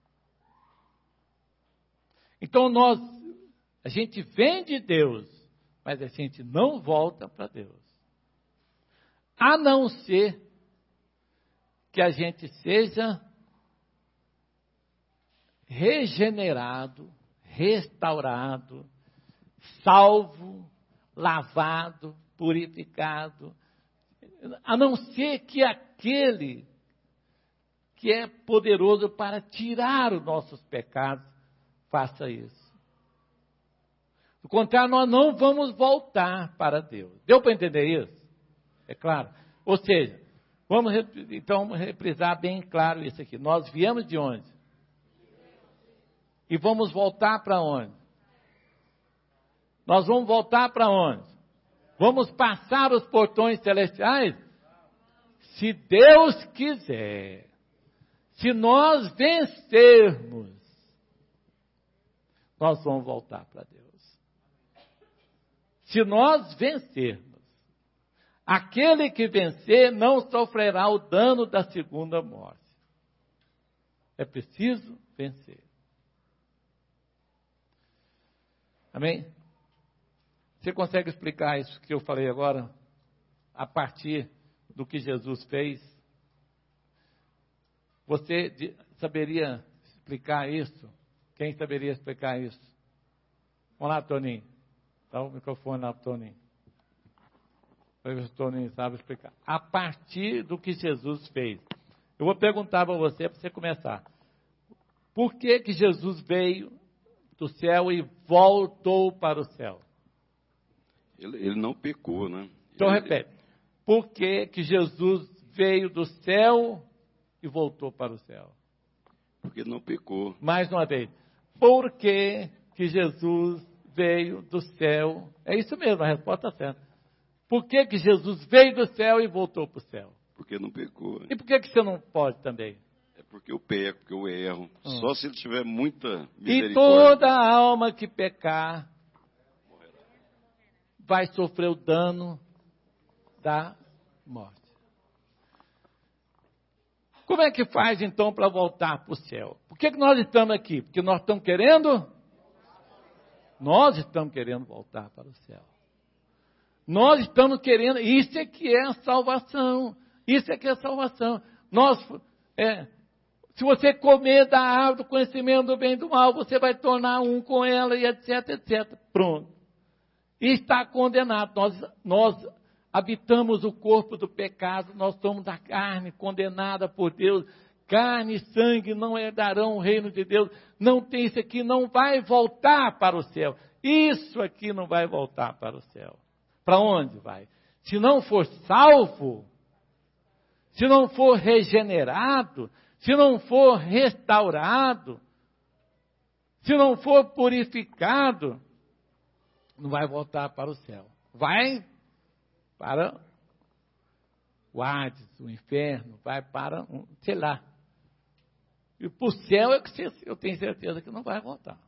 Então nós, a gente vem de Deus, mas a gente não volta para Deus. A não ser que a gente seja regenerado, restaurado, salvo, lavado, purificado. A não ser que aquele que é poderoso para tirar os nossos pecados faça isso. Do contrário, nós não vamos voltar para Deus. Deu para entender isso? É claro. Ou seja, vamos então reprisar bem claro isso aqui. Nós viemos de onde? E vamos voltar para onde? Nós vamos voltar para onde? Vamos passar os portões celestiais? Se Deus quiser. Se nós vencermos, nós vamos voltar para Deus. Se nós vencermos, aquele que vencer não sofrerá o dano da segunda morte. É preciso vencer. Amém? Você consegue explicar isso que eu falei agora, a partir do que Jesus fez? Você saberia explicar isso? Quem saberia explicar isso? Vamos lá, Toninho. Dá o microfone lá para o Toninho. Para ver se o Toninho sabe explicar. A partir do que Jesus fez. Eu vou perguntar para você, para você começar. Por que que Jesus veio do céu e voltou para o céu? Ele, ele não pecou, né? Então ele, repete. Por que que Jesus veio do céu e voltou para o céu? Porque não pecou. Mais uma vez. Por que que Jesus veio do céu? É isso mesmo, a resposta certa. Por que que Jesus veio do céu e voltou para o céu? Porque não pecou. E por que que você não pode também? É porque eu peco, porque eu erro. Hum. Só se ele tiver muita E misericórdia. toda alma que pecar vai sofrer o dano da morte. Como é que faz então para voltar para o céu? Por que que nós estamos aqui? Porque nós estamos querendo? Nós estamos querendo voltar para o céu. Nós estamos querendo, isso é que é a salvação. Isso é que é a salvação. Nós, é, se você comer da árvore do conhecimento do bem e do mal, você vai tornar um com ela e etc, etcétera. Pronto. E está condenado. Nós, nós habitamos o corpo do pecado, nós somos da carne, condenada por Deus. Carne e sangue não herdarão o reino de Deus. Não tem isso aqui, não vai voltar para o céu. Isso aqui não vai voltar para o céu. Para onde vai? Se não for salvo, se não for regenerado, se não for restaurado, se não for purificado, não vai voltar para o céu. Vai para o Hades, o inferno, vai para, um, sei lá. E para o céu é que você, eu tenho certeza que não vai voltar.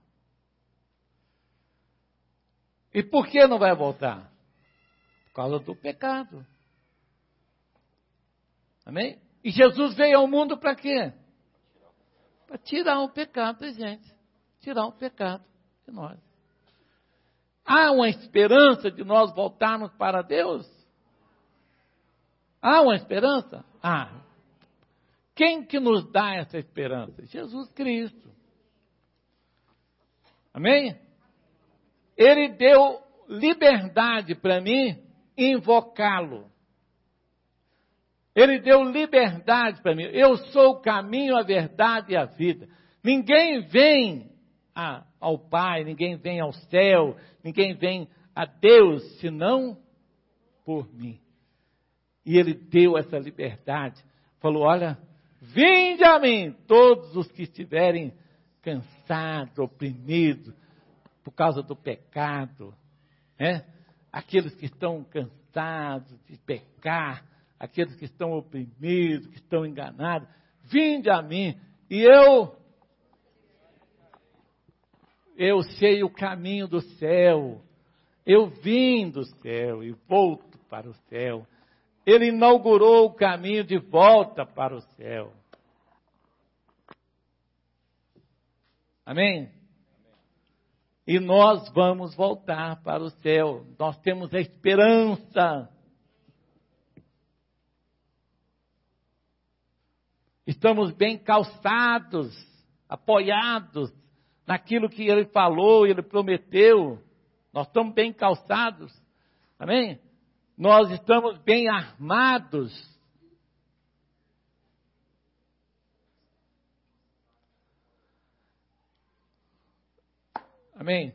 E por que não vai voltar? Por causa do pecado. Amém? E Jesus veio ao mundo para quê? Para tirar o pecado da gente. Tirar o pecado de nós. Há uma esperança de nós voltarmos para Deus? Há uma esperança? Há. Quem que nos dá essa esperança? Jesus Cristo. Amém? Ele deu liberdade para mim invocá-lo. Ele deu liberdade para mim. Eu sou o caminho, a verdade e a vida. Ninguém vem a, ao Pai, ninguém vem ao céu, ninguém vem a Deus, senão por mim. E ele deu essa liberdade. Falou, olha, vinde a mim, todos os que estiverem cansados, oprimidos, por causa do pecado, né? Aqueles que estão cansados de pecar, aqueles que estão oprimidos, que estão enganados, vinde a mim, e eu, eu sei o caminho do céu, eu vim do céu e volto para o céu. Ele inaugurou o caminho de volta para o céu. Amém? E nós vamos voltar para o céu. Nós temos a esperança. Estamos bem calçados, apoiados naquilo que Ele falou, Ele prometeu. Nós estamos bem calçados. Amém? Nós estamos bem armados. Amém?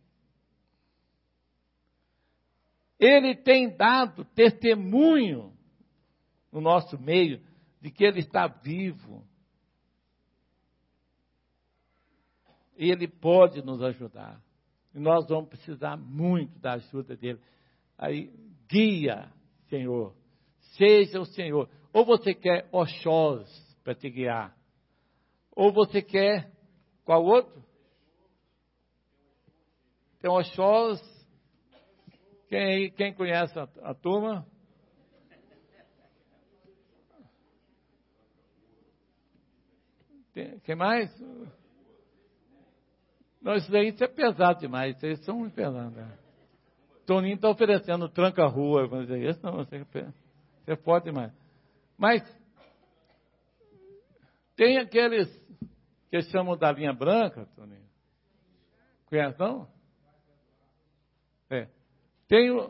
Ele tem dado testemunho no nosso meio de que Ele está vivo. E Ele pode nos ajudar. E nós vamos precisar muito da ajuda dEle. Aí, guia, Senhor. Seja o Senhor. Ou você quer Oxós para te guiar. Ou você quer, qual outro? Tem Oxós. Quem, quem conhece a, a turma? Tem, quem mais? Não, isso daí isso é pesado demais. Isso aí são muito pesados. Né? Toninho está oferecendo tranca-rua. Mas isso não, você, você pode demais. Mas tem aqueles que chamam da linha branca, Toninho. Conhece não? É. Tem o,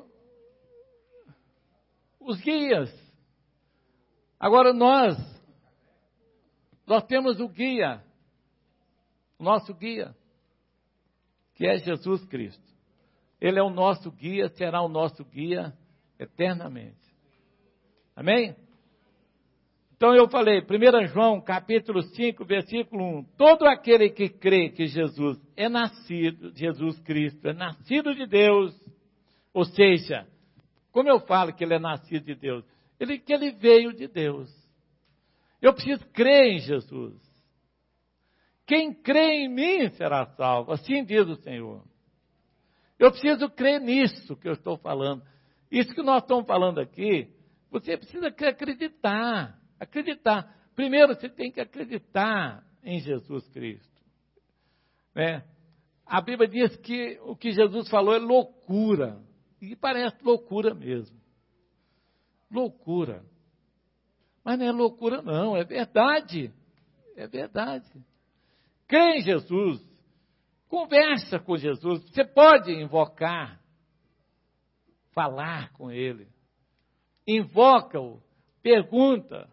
os guias. Agora nós, nós temos o guia, o nosso guia, que é Jesus Cristo. Ele é o nosso guia, será o nosso guia eternamente. Amém? Então eu falei, primeiro João, capítulo cinco, versículo um. Todo aquele que crê que Jesus é nascido, Jesus Cristo, é nascido de Deus, ou seja, como eu falo que ele é nascido de Deus? Ele, que ele veio de Deus. Eu preciso crer em Jesus. Quem crê em mim será salvo, assim diz o Senhor. Eu preciso crer nisso que eu estou falando. Isso que nós estamos falando aqui, você precisa acreditar. Acreditar. Primeiro você tem que acreditar em Jesus Cristo. Né? A Bíblia diz que o que Jesus falou é loucura. E parece loucura mesmo. Loucura. Mas não é loucura não, é verdade. É verdade. Crê em Jesus. Conversa com Jesus. Você pode invocar. Falar com Ele. Invoca-o. Pergunta.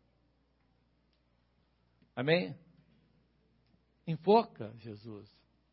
Amém? Invoca Jesus.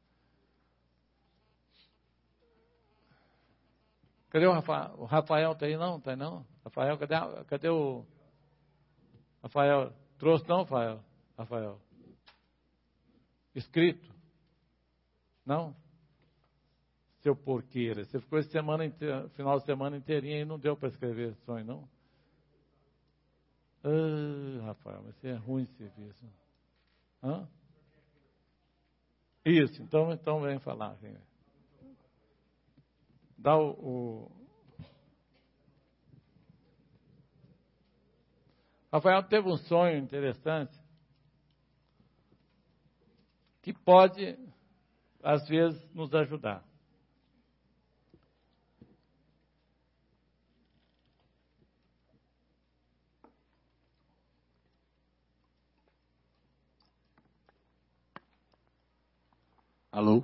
Cadê o Rafael? O Rafael está aí não? Está aí não? Rafael, cadê, cadê o... Rafael, trouxe não, Rafael? Rafael. Escrito? Não? Seu porqueira. Você ficou essa semana inteira, final de semana inteirinha e não deu para escrever sonho, não? Ah, Rafael, mas você é ruim de serviço. Hã? Isso, então, então vem falar. Vem. Dá o, o... Rafael teve um sonho interessante que pode, às vezes, nos ajudar. Alô?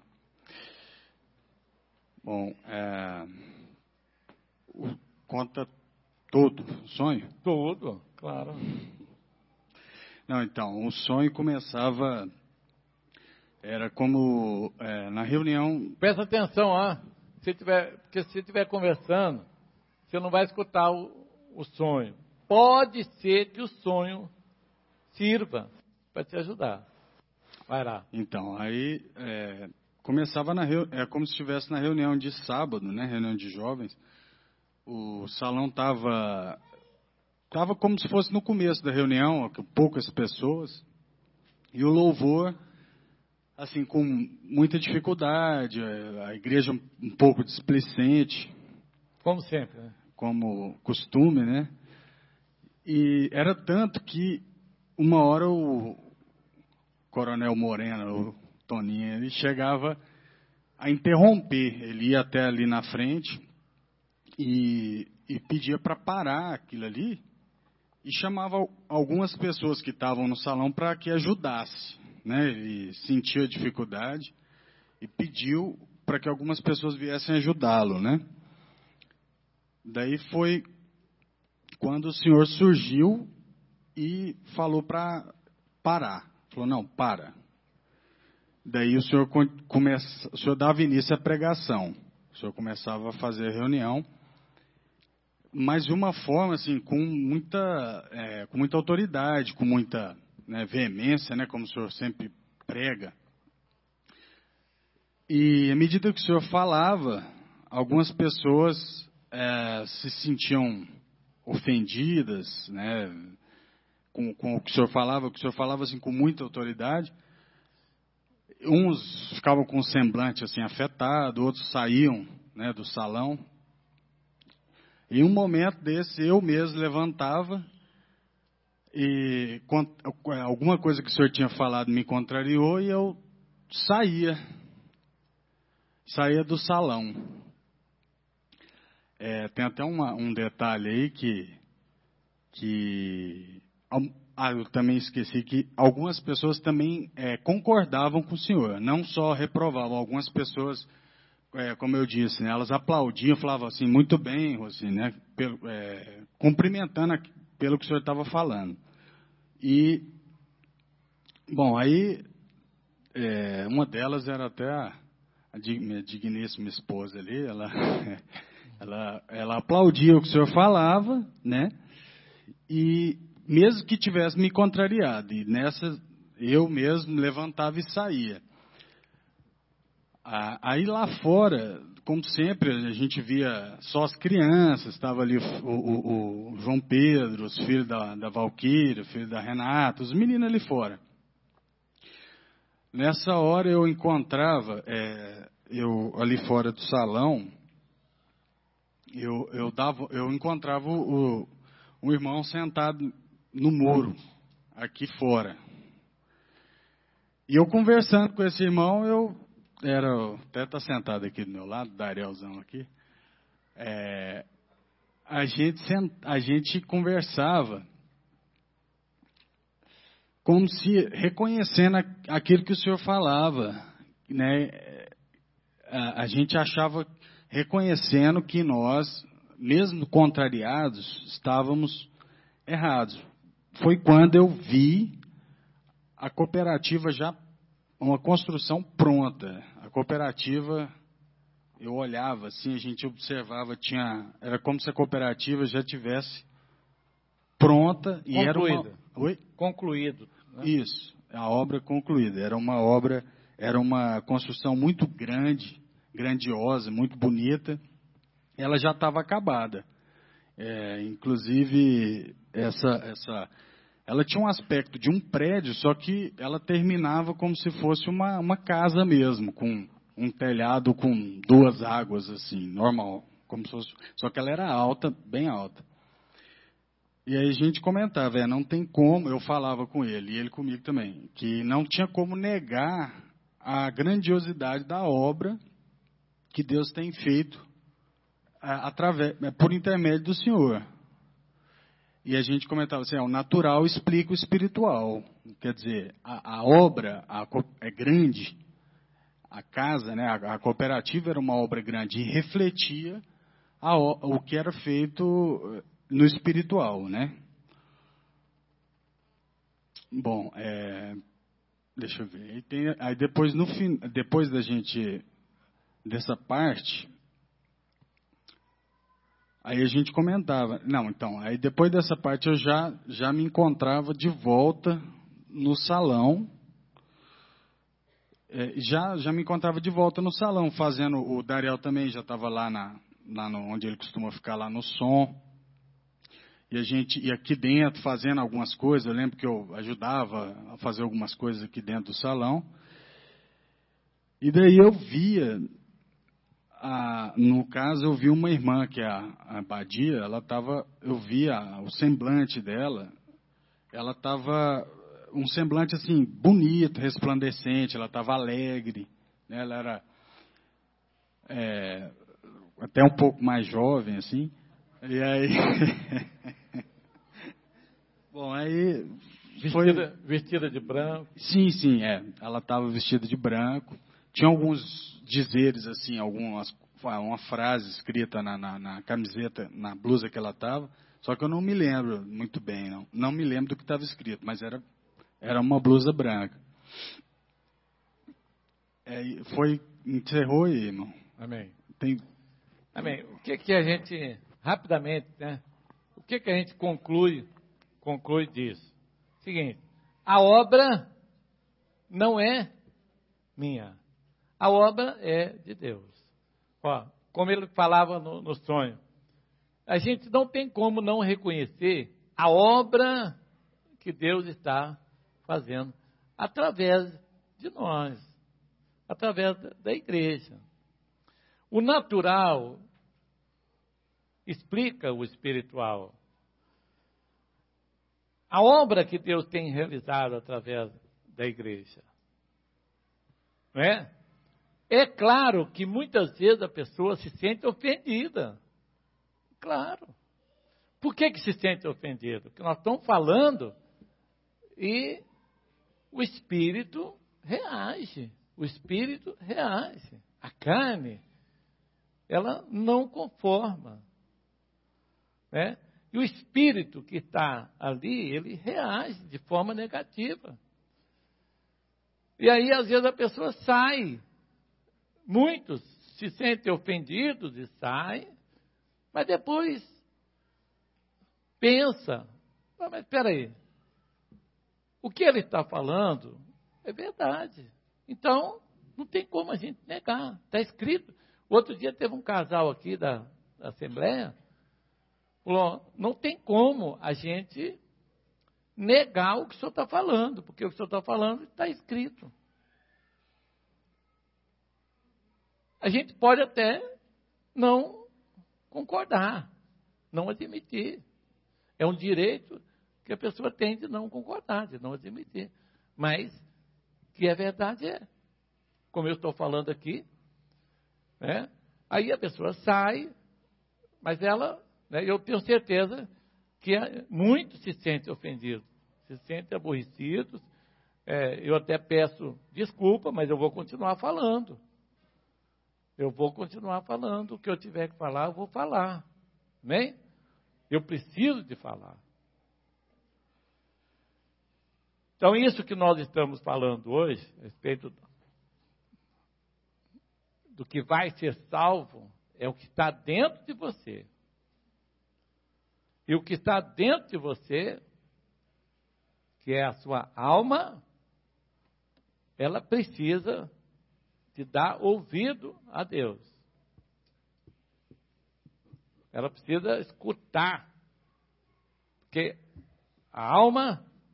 Bom, é, o, conta todo o sonho? Tudo, claro. Não, então, o sonho começava, era como é, na reunião... Presta atenção, ah, se tiver, porque se estiver conversando, você não vai escutar o, o sonho. Pode ser que o sonho sirva para te ajudar. Vai lá. Então, aí é, começava na reu... é como se estivesse na reunião de sábado, né, reunião de jovens. O salão estava tava como se fosse no começo da reunião, com poucas pessoas. E o louvor, assim, com muita dificuldade, a igreja um pouco displicente. Como sempre, né? Como costume, né? E era tanto que uma hora o Coronel Moreno, o Toninho, ele chegava a interromper. Ele ia até ali na frente e, e pedia para parar aquilo ali e chamava algumas pessoas que estavam no salão para que ajudasse, né? Ele sentia dificuldade e pediu para que algumas pessoas viessem ajudá-lo, né? Daí foi quando o senhor surgiu e falou para parar. Falou, não, para. Daí o senhor começa, o senhor dava início à pregação. O senhor começava a fazer a reunião, mas de uma forma assim, com muita, é, com muita autoridade, com muita, né, veemência, né, como o senhor sempre prega. E à medida que o senhor falava, algumas pessoas é, se sentiam ofendidas, né, Com, com o que o senhor falava, o que o senhor falava assim com muita autoridade. Uns ficavam com o semblante assim afetado, outros saíam, né, do salão. Em um momento desse, eu mesmo levantava e alguma coisa que o senhor tinha falado me contrariou e eu saía, saía do salão. É, tem até uma, um detalhe aí que que Ah, eu também esqueci que algumas pessoas também é, concordavam com o senhor, não só reprovavam. Algumas pessoas, é, como eu disse, né, elas aplaudiam, falavam assim, muito bem, Rossi, né, pelo, é, cumprimentando a, pelo que o senhor estava falando. E, bom, aí, é, uma delas era até a, a minha digníssima esposa ali, ela, ela, ela aplaudia o que o senhor falava, né, e mesmo que tivesse me contrariado, e nessa eu mesmo levantava e saía. Aí lá fora, como sempre, a gente via só as crianças, estava ali o, o, o João Pedro, os filhos da, da Valquíria, os filhos da Renata, os meninos ali fora. Nessa hora eu encontrava, é, eu ali fora do salão, eu, eu, dava, eu encontrava o, o irmão sentado no muro, aqui fora. E eu conversando com esse irmão, eu era, até está sentado aqui do meu lado, Darielzão aqui, é, a, gente, a gente conversava como se reconhecendo aquilo que o senhor falava, né? A, a gente achava, reconhecendo que nós, mesmo contrariados, estávamos errados. Foi quando eu vi a cooperativa já, uma construção pronta. A cooperativa, eu olhava assim, a gente observava, tinha, era como se a cooperativa já tivesse pronta e concluída. Era uma, Oi? Concluído. Né? Isso, a obra concluída. Era uma obra, era uma construção muito grande, grandiosa, muito bonita. Ela já estava acabada. É, inclusive, essa, essa, ela tinha um aspecto de um prédio, só que ela terminava como se fosse uma, uma casa mesmo, com um telhado com duas águas, assim, normal. Como se fosse, só que ela era alta, bem alta. E aí a gente comentava, é, não tem como, eu falava com ele, e ele comigo também, que não tinha como negar a grandiosidade da obra que Deus tem feito a, através, por intermédio do Senhor. E a gente comentava assim, é, o natural explica o espiritual. Quer dizer, a, a obra a, é grande, a casa, né, a, a cooperativa era uma obra grande e refletia a, o que era feito no espiritual, né? Bom, é, deixa eu ver. Aí, tem, aí depois, no fim, depois da gente, dessa parte, aí a gente comentava. Não, então, aí depois dessa parte eu já, já me encontrava de volta no salão. É, já, já me encontrava de volta no salão, fazendo, o Dariel também já estava lá, na, lá no, onde ele costuma ficar, lá no som. E a gente ia aqui dentro fazendo algumas coisas. Eu lembro que eu ajudava a fazer algumas coisas aqui dentro do salão. E daí eu via, a, no caso, eu vi uma irmã, que é a, a Badia, ela estava, eu via o semblante dela, ela estava, um semblante assim, bonito, resplandecente, ela estava alegre, né? Ela era é, até um pouco mais jovem, assim. E aí... Bom, aí... Foi... Vestida, vestida de branco. Sim, sim, é. Ela estava vestida de branco. Tinha alguns dizeres, assim, algumas uma frase escrita na, na, na camiseta, na blusa que ela estava. Só que eu não me lembro muito bem, não. Não me lembro do que estava escrito, mas era, era uma blusa branca. É, foi... Encerrou aí, irmão. Amém. Tem... Amém. O que que a gente... Rapidamente, né? O que, que a gente conclui, conclui disso? Seguinte, a obra não é minha. A obra é de Deus. Ó, como ele falava no, no sonho, a gente não tem como não reconhecer a obra que Deus está fazendo através de nós, através da, da igreja. O natural explica o espiritual. A obra que Deus tem realizado através da igreja. Não é? É claro que muitas vezes a pessoa se sente ofendida. Claro. Por que que se sente ofendida? Porque nós estamos falando e o espírito reage. O espírito reage. A carne, ela não conforma. Né? E o espírito que está ali, ele reage de forma negativa. E aí, às vezes, a pessoa sai. Muitos se sentem ofendidos e saem, mas depois pensa, ah, mas espera aí, o que ele está falando é verdade. Então, não tem como a gente negar. Está escrito. Outro dia teve um casal aqui da, da Assembleia, falou, não tem como a gente negar o que o senhor está falando, porque o que o senhor está falando está escrito. A gente pode até não concordar, não admitir. É um direito que a pessoa tem de não concordar, de não admitir. Mas que é verdade é. Como eu estou falando aqui, né? Aí a pessoa sai, mas ela... Eu tenho certeza que muitos se sentem ofendidos, se sentem aborrecidos. É, eu até peço desculpa, mas eu vou continuar falando. Eu vou continuar falando. O que eu tiver que falar, eu vou falar. Amém? Eu preciso de falar. Então, isso que nós estamos falando hoje, a respeito do que vai ser salvo, é o que está dentro de você. E o que está dentro de você, que é a sua alma, ela precisa de dar ouvido a Deus. Ela precisa escutar. Porque a alma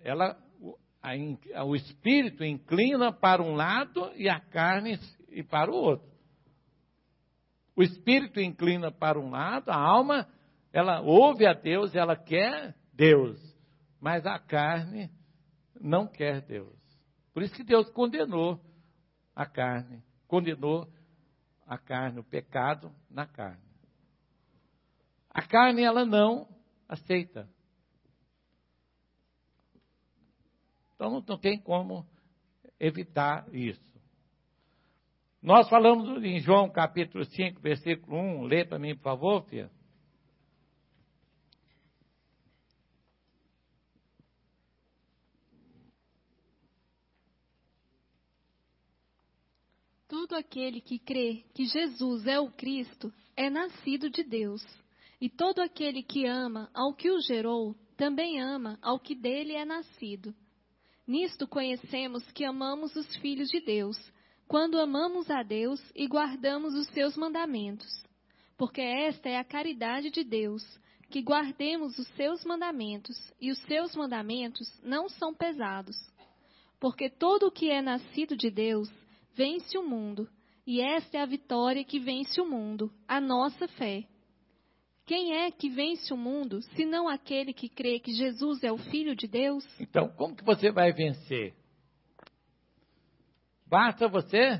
ela, a, o espírito inclina para um lado e a carne e para o outro. O espírito inclina para um lado, a alma, ela ouve a Deus, ela quer Deus, mas a carne não quer Deus. Por isso que Deus condenou a carne, condenou a carne, o pecado na carne. A carne, ela não aceita. Então, não, não tem como evitar isso. Nós falamos em João capítulo cinco, versículo um. Lê para mim, por favor, filha. Todo aquele que crê que Jesus é o Cristo é nascido de Deus. E todo aquele que ama ao que o gerou, também ama ao que dele é nascido. Nisto conhecemos que amamos os filhos de Deus, quando amamos a Deus e guardamos os seus mandamentos. Porque esta é a caridade de Deus, que guardemos os seus mandamentos, e os seus mandamentos não são pesados. Porque todo o que é nascido de Deus vence o mundo, e esta é a vitória que vence o mundo, a nossa fé. Quem é que vence o mundo, senão aquele que crê que Jesus é o Filho de Deus? Então, como que você vai vencer? Basta você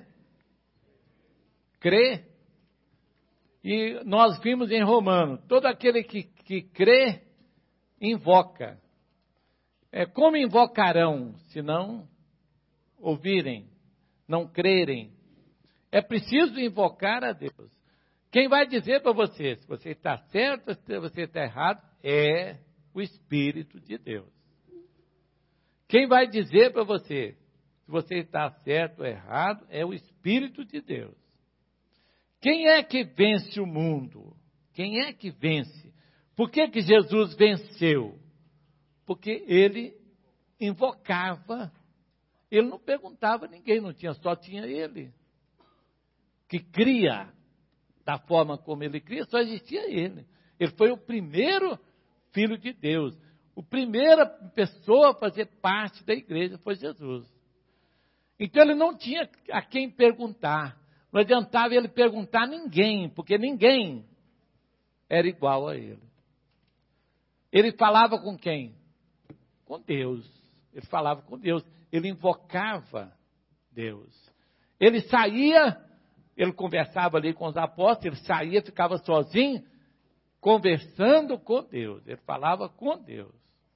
crer. E nós vimos em Romano, todo aquele que, que crê, invoca. É, como invocarão, se não ouvirem, não crerem? É preciso invocar a Deus. Quem vai dizer para você se você está certo ou se você está errado é o Espírito de Deus. Quem vai dizer para você se você está certo ou errado é o Espírito de Deus. Quem é que vence o mundo? Quem é que vence? Por que que Jesus venceu? Porque ele invocava. Ele não perguntava a ninguém, não tinha, só tinha ele. Que cria da forma como ele cria, só existia ele. Ele foi o primeiro filho de Deus. A primeira pessoa a fazer parte da igreja foi Jesus. Então ele não tinha a quem perguntar. Não adiantava ele perguntar a ninguém, porque ninguém era igual a ele. Ele falava com quem? Com Deus. Ele falava com Deus. Ele invocava Deus. Ele saía, ele conversava ali com os apóstolos, ele saía, ficava sozinho, conversando com Deus. Ele falava com Deus.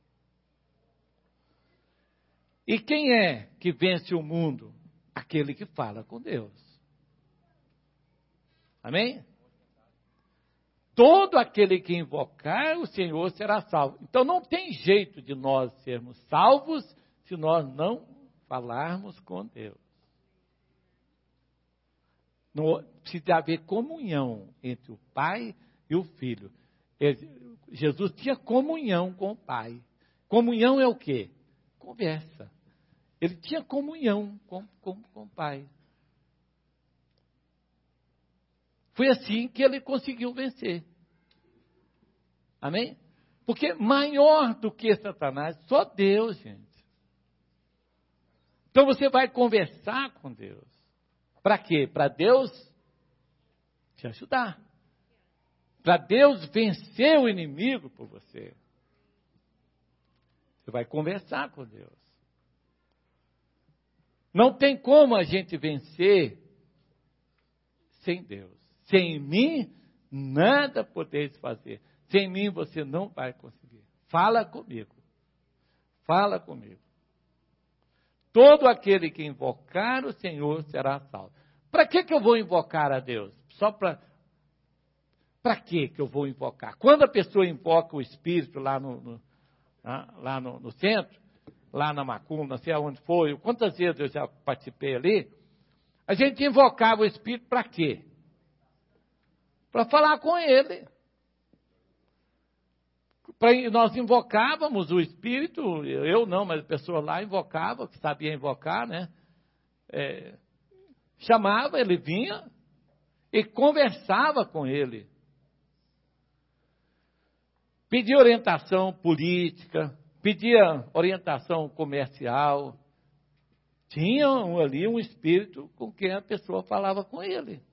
E quem é que vence o mundo? Aquele que fala com Deus. Amém? Todo aquele que invocar o Senhor será salvo. Então não tem jeito de nós sermos salvos se nós não falarmos com Deus. Não, precisa haver comunhão entre o Pai e o Filho. Ele, Jesus tinha comunhão com o Pai. Comunhão é o quê? Conversa. Ele tinha comunhão com, com, com o Pai. Foi assim que ele conseguiu vencer. Amém? Porque maior do que Satanás, só Deus, gente. Então você vai conversar com Deus. Para quê? Para Deus te ajudar. Para Deus vencer o inimigo por você. Você vai conversar com Deus. Não tem como a gente vencer sem Deus. Sem mim, nada podeis fazer. Sem mim, você não vai conseguir. Fala comigo. Fala comigo. Todo aquele que invocar o Senhor será salvo. Para que que eu vou invocar a Deus? Só para... Para que que eu vou invocar? Quando a pessoa invoca o Espírito lá no, no, lá no, no centro, lá na Macumba, não sei aonde foi, quantas vezes eu já participei ali, a gente invocava o Espírito para quê? Para falar com ele. Pra, nós invocávamos o Espírito, eu não, mas a pessoa lá invocava, que sabia invocar, né? É, chamava, ele vinha e conversava com ele. Pedia orientação política, pedia orientação comercial. Tinha ali um espírito com quem a pessoa falava com ele.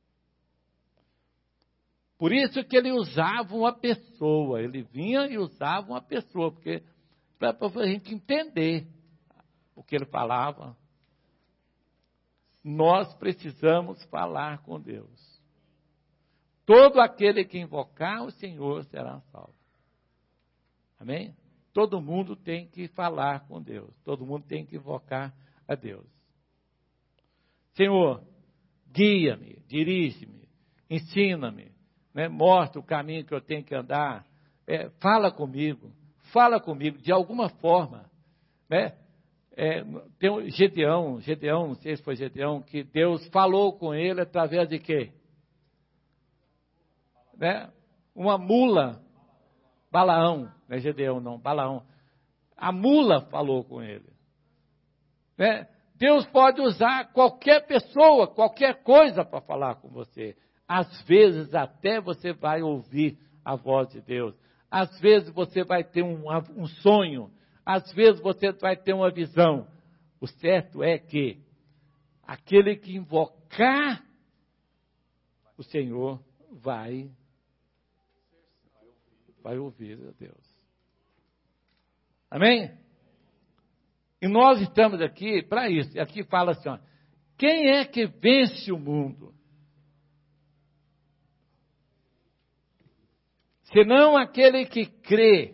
Por isso que ele usava uma pessoa, ele vinha e usava uma pessoa, porque para a gente entender o que ele falava, nós precisamos falar com Deus. Todo aquele que invocar o Senhor será salvo. Amém? Todo mundo tem que falar com Deus, todo mundo tem que invocar a Deus. Senhor, guia-me, dirige-me, ensina-me, né? Mostra o caminho que eu tenho que andar, é, fala comigo, fala comigo de alguma forma, né? É, tem um Gedeão, Gedeão, não sei se foi Gedeão, que Deus falou com ele através de quê? Né? Uma mula, Balaão, não é Gedeão não, Balaão. A mula falou com ele. Né? Deus pode usar qualquer pessoa, qualquer coisa para falar com você. Às vezes até você vai ouvir a voz de Deus. Às vezes você vai ter um, um sonho. Às vezes você vai ter uma visão. O certo é que aquele que invocar o Senhor vai, vai ouvir a Deus. Amém? E nós estamos aqui para isso. E aqui fala assim, ó, quem é que vence o mundo? Senão aquele que crê.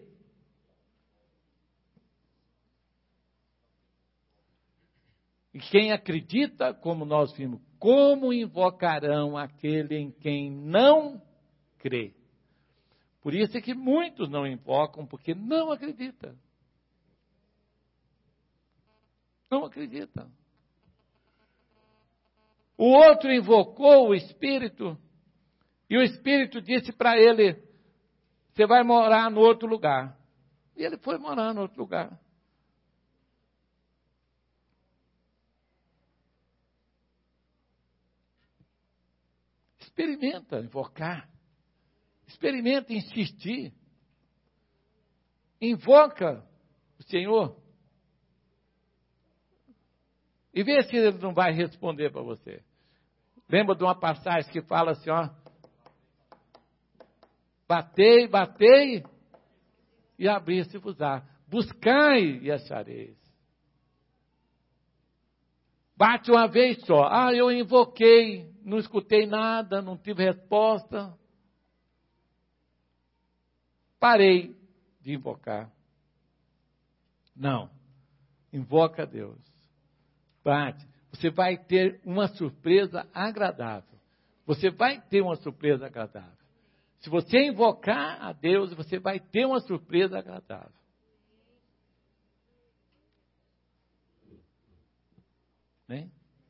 E quem acredita, como nós vimos, como invocarão aquele em quem não crê? Por isso é que muitos não invocam, porque não acreditam. Não acredita. O outro invocou o Espírito, e o Espírito disse para ele, você vai morar no outro lugar. E ele foi morar no outro lugar. Experimenta invocar. Experimenta insistir. Invoca o Senhor. E vê se ele não vai responder para você. Lembra de uma passagem que fala assim, ó. Batei, batei, e abri-se-vos-á. Buscai e achareis. Bate uma vez só. Ah, eu invoquei, não escutei nada, não tive resposta. Parei de invocar. Não. Invoca a Deus. Bate. Você vai ter uma surpresa agradável. Você vai ter uma surpresa agradável. Se você invocar a Deus, você vai ter uma surpresa agradável. Né?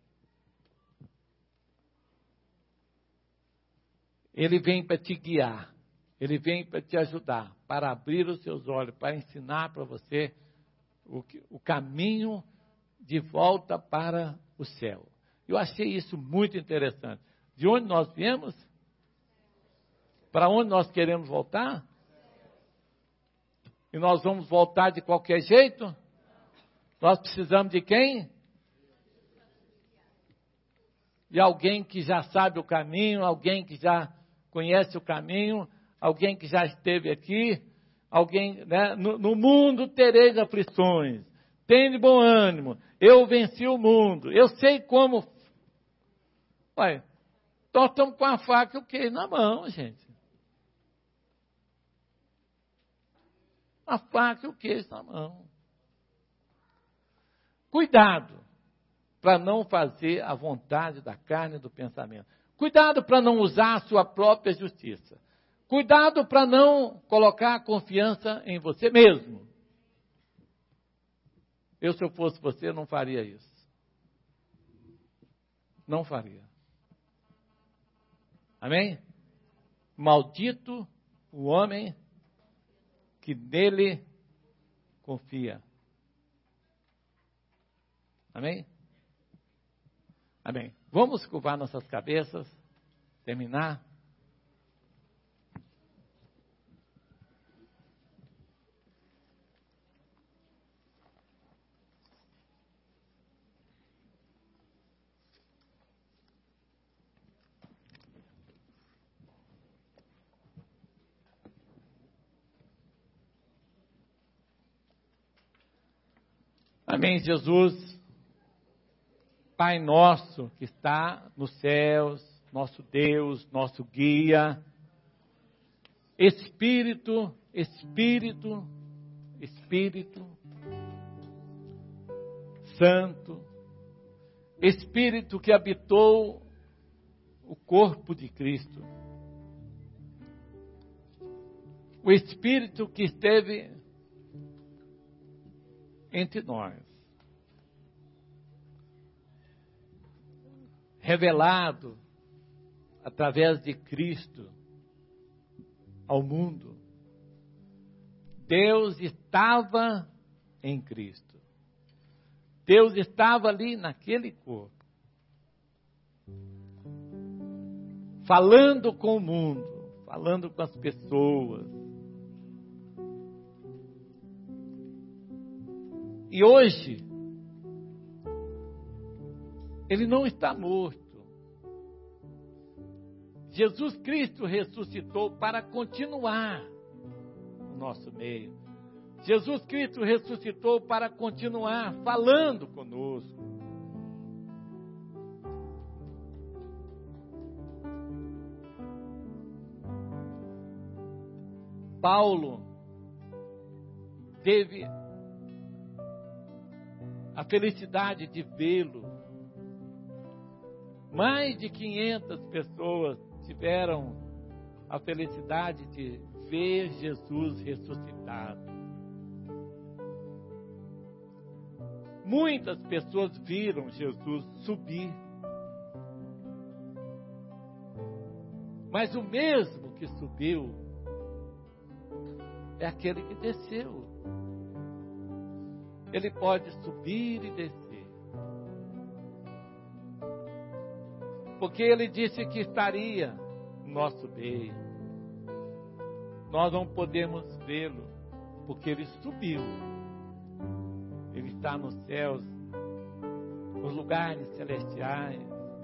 Ele vem para te guiar. Ele vem para te ajudar, para abrir os seus olhos, para ensinar para você o, o caminho de volta para o céu. Eu achei isso muito interessante. De onde nós viemos? Para onde nós queremos voltar? E nós vamos voltar de qualquer jeito? Nós precisamos de quem? De alguém que já sabe o caminho, alguém que já conhece o caminho, alguém que já esteve aqui, alguém, né? No, no mundo tereis aflições, tende bom ânimo, eu venci o mundo, eu sei como. Olha, nós estamos com a faca e o queijo na mão, gente. A faca e o queijo na mão. Cuidado para não fazer a vontade da carne e do pensamento. Cuidado para não usar a sua própria justiça. Cuidado para não colocar a confiança em você mesmo. Eu, se eu fosse você, não faria isso. Não faria. Amém? Maldito o homem que nele confia. Amém? Amém. Vamos curvar nossas cabeças, terminar. Amém, Jesus. Pai nosso que está nos céus, nosso Deus, nosso guia, Espírito, Espírito, Espírito Santo, Espírito que habitou o corpo de Cristo, o Espírito que esteve entre nós, revelado através de Cristo ao mundo. Deus estava em Cristo. Deus estava ali naquele corpo, falando com o mundo, falando com as pessoas. E hoje, Ele não está morto. Jesus Cristo ressuscitou para continuar no nosso meio. Jesus Cristo ressuscitou para continuar falando conosco. Paulo teve a felicidade de vê-lo. Mais de quinhentas pessoas tiveram a felicidade de ver Jesus ressuscitado. Muitas pessoas viram Jesus subir. Mas o mesmo que subiu é aquele que desceu. Ele pode subir e descer. Porque Ele disse que estaria no nosso meio. Nós não podemos vê-lo, porque Ele subiu. Ele está nos céus, nos lugares celestiais.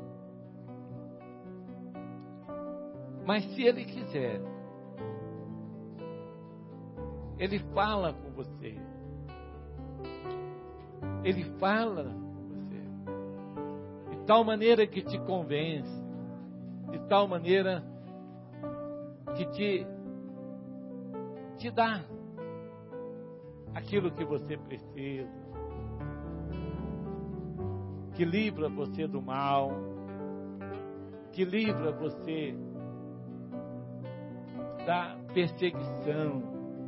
Mas se Ele quiser, Ele fala com você. Ele fala com você. De tal maneira que te convence. De tal maneira que te, te dá aquilo que você precisa. Que livra você do mal. Que livra você da perseguição,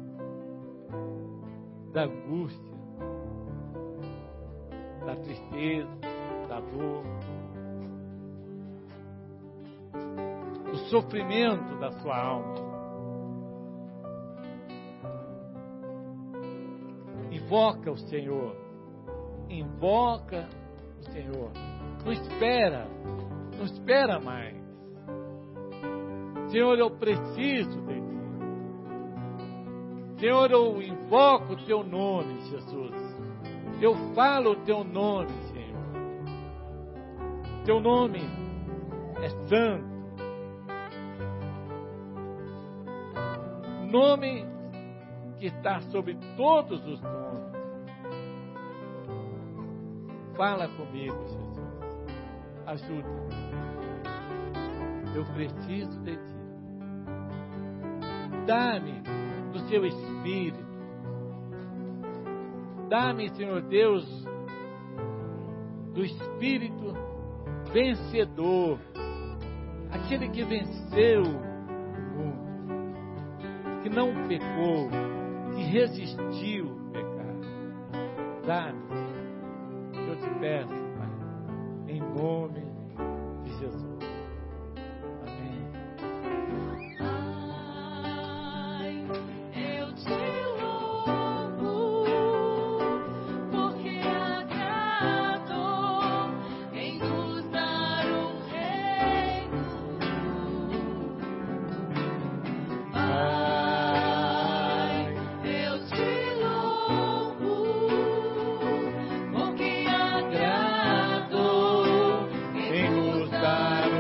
da angústia, da tristeza, da dor, do sofrimento da sua alma. Invoca o Senhor, invoca o Senhor. Não espera, não espera mais. Senhor, eu preciso de Ti. Senhor, eu invoco o Teu nome, Jesus. Eu falo o Teu nome, Senhor. Teu nome é santo. Nome que está sobre todos os nomes. Fala comigo, Jesus. Ajuda-me. Eu preciso de Ti. Dá-me do Seu Espírito. Dá-me, Senhor Deus, do Espírito vencedor. Aquele que venceu o mundo. Que não pecou. Que resistiu ao pecado. Dá-me. Eu te peço, Pai. Em nome de Jesus. Dar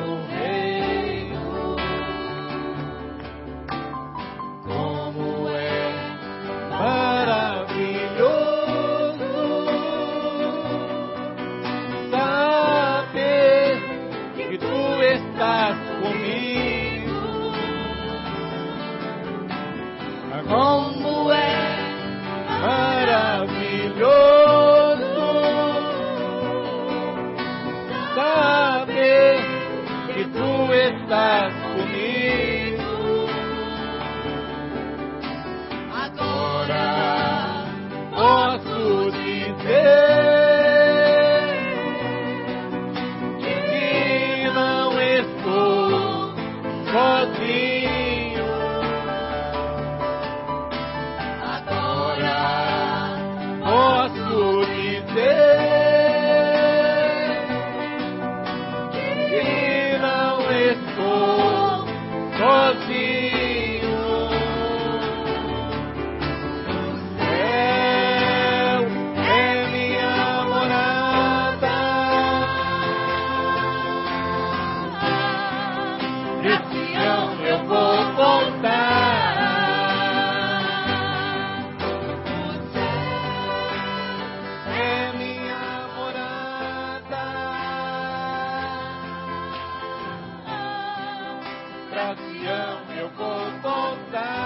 eu vou voltar.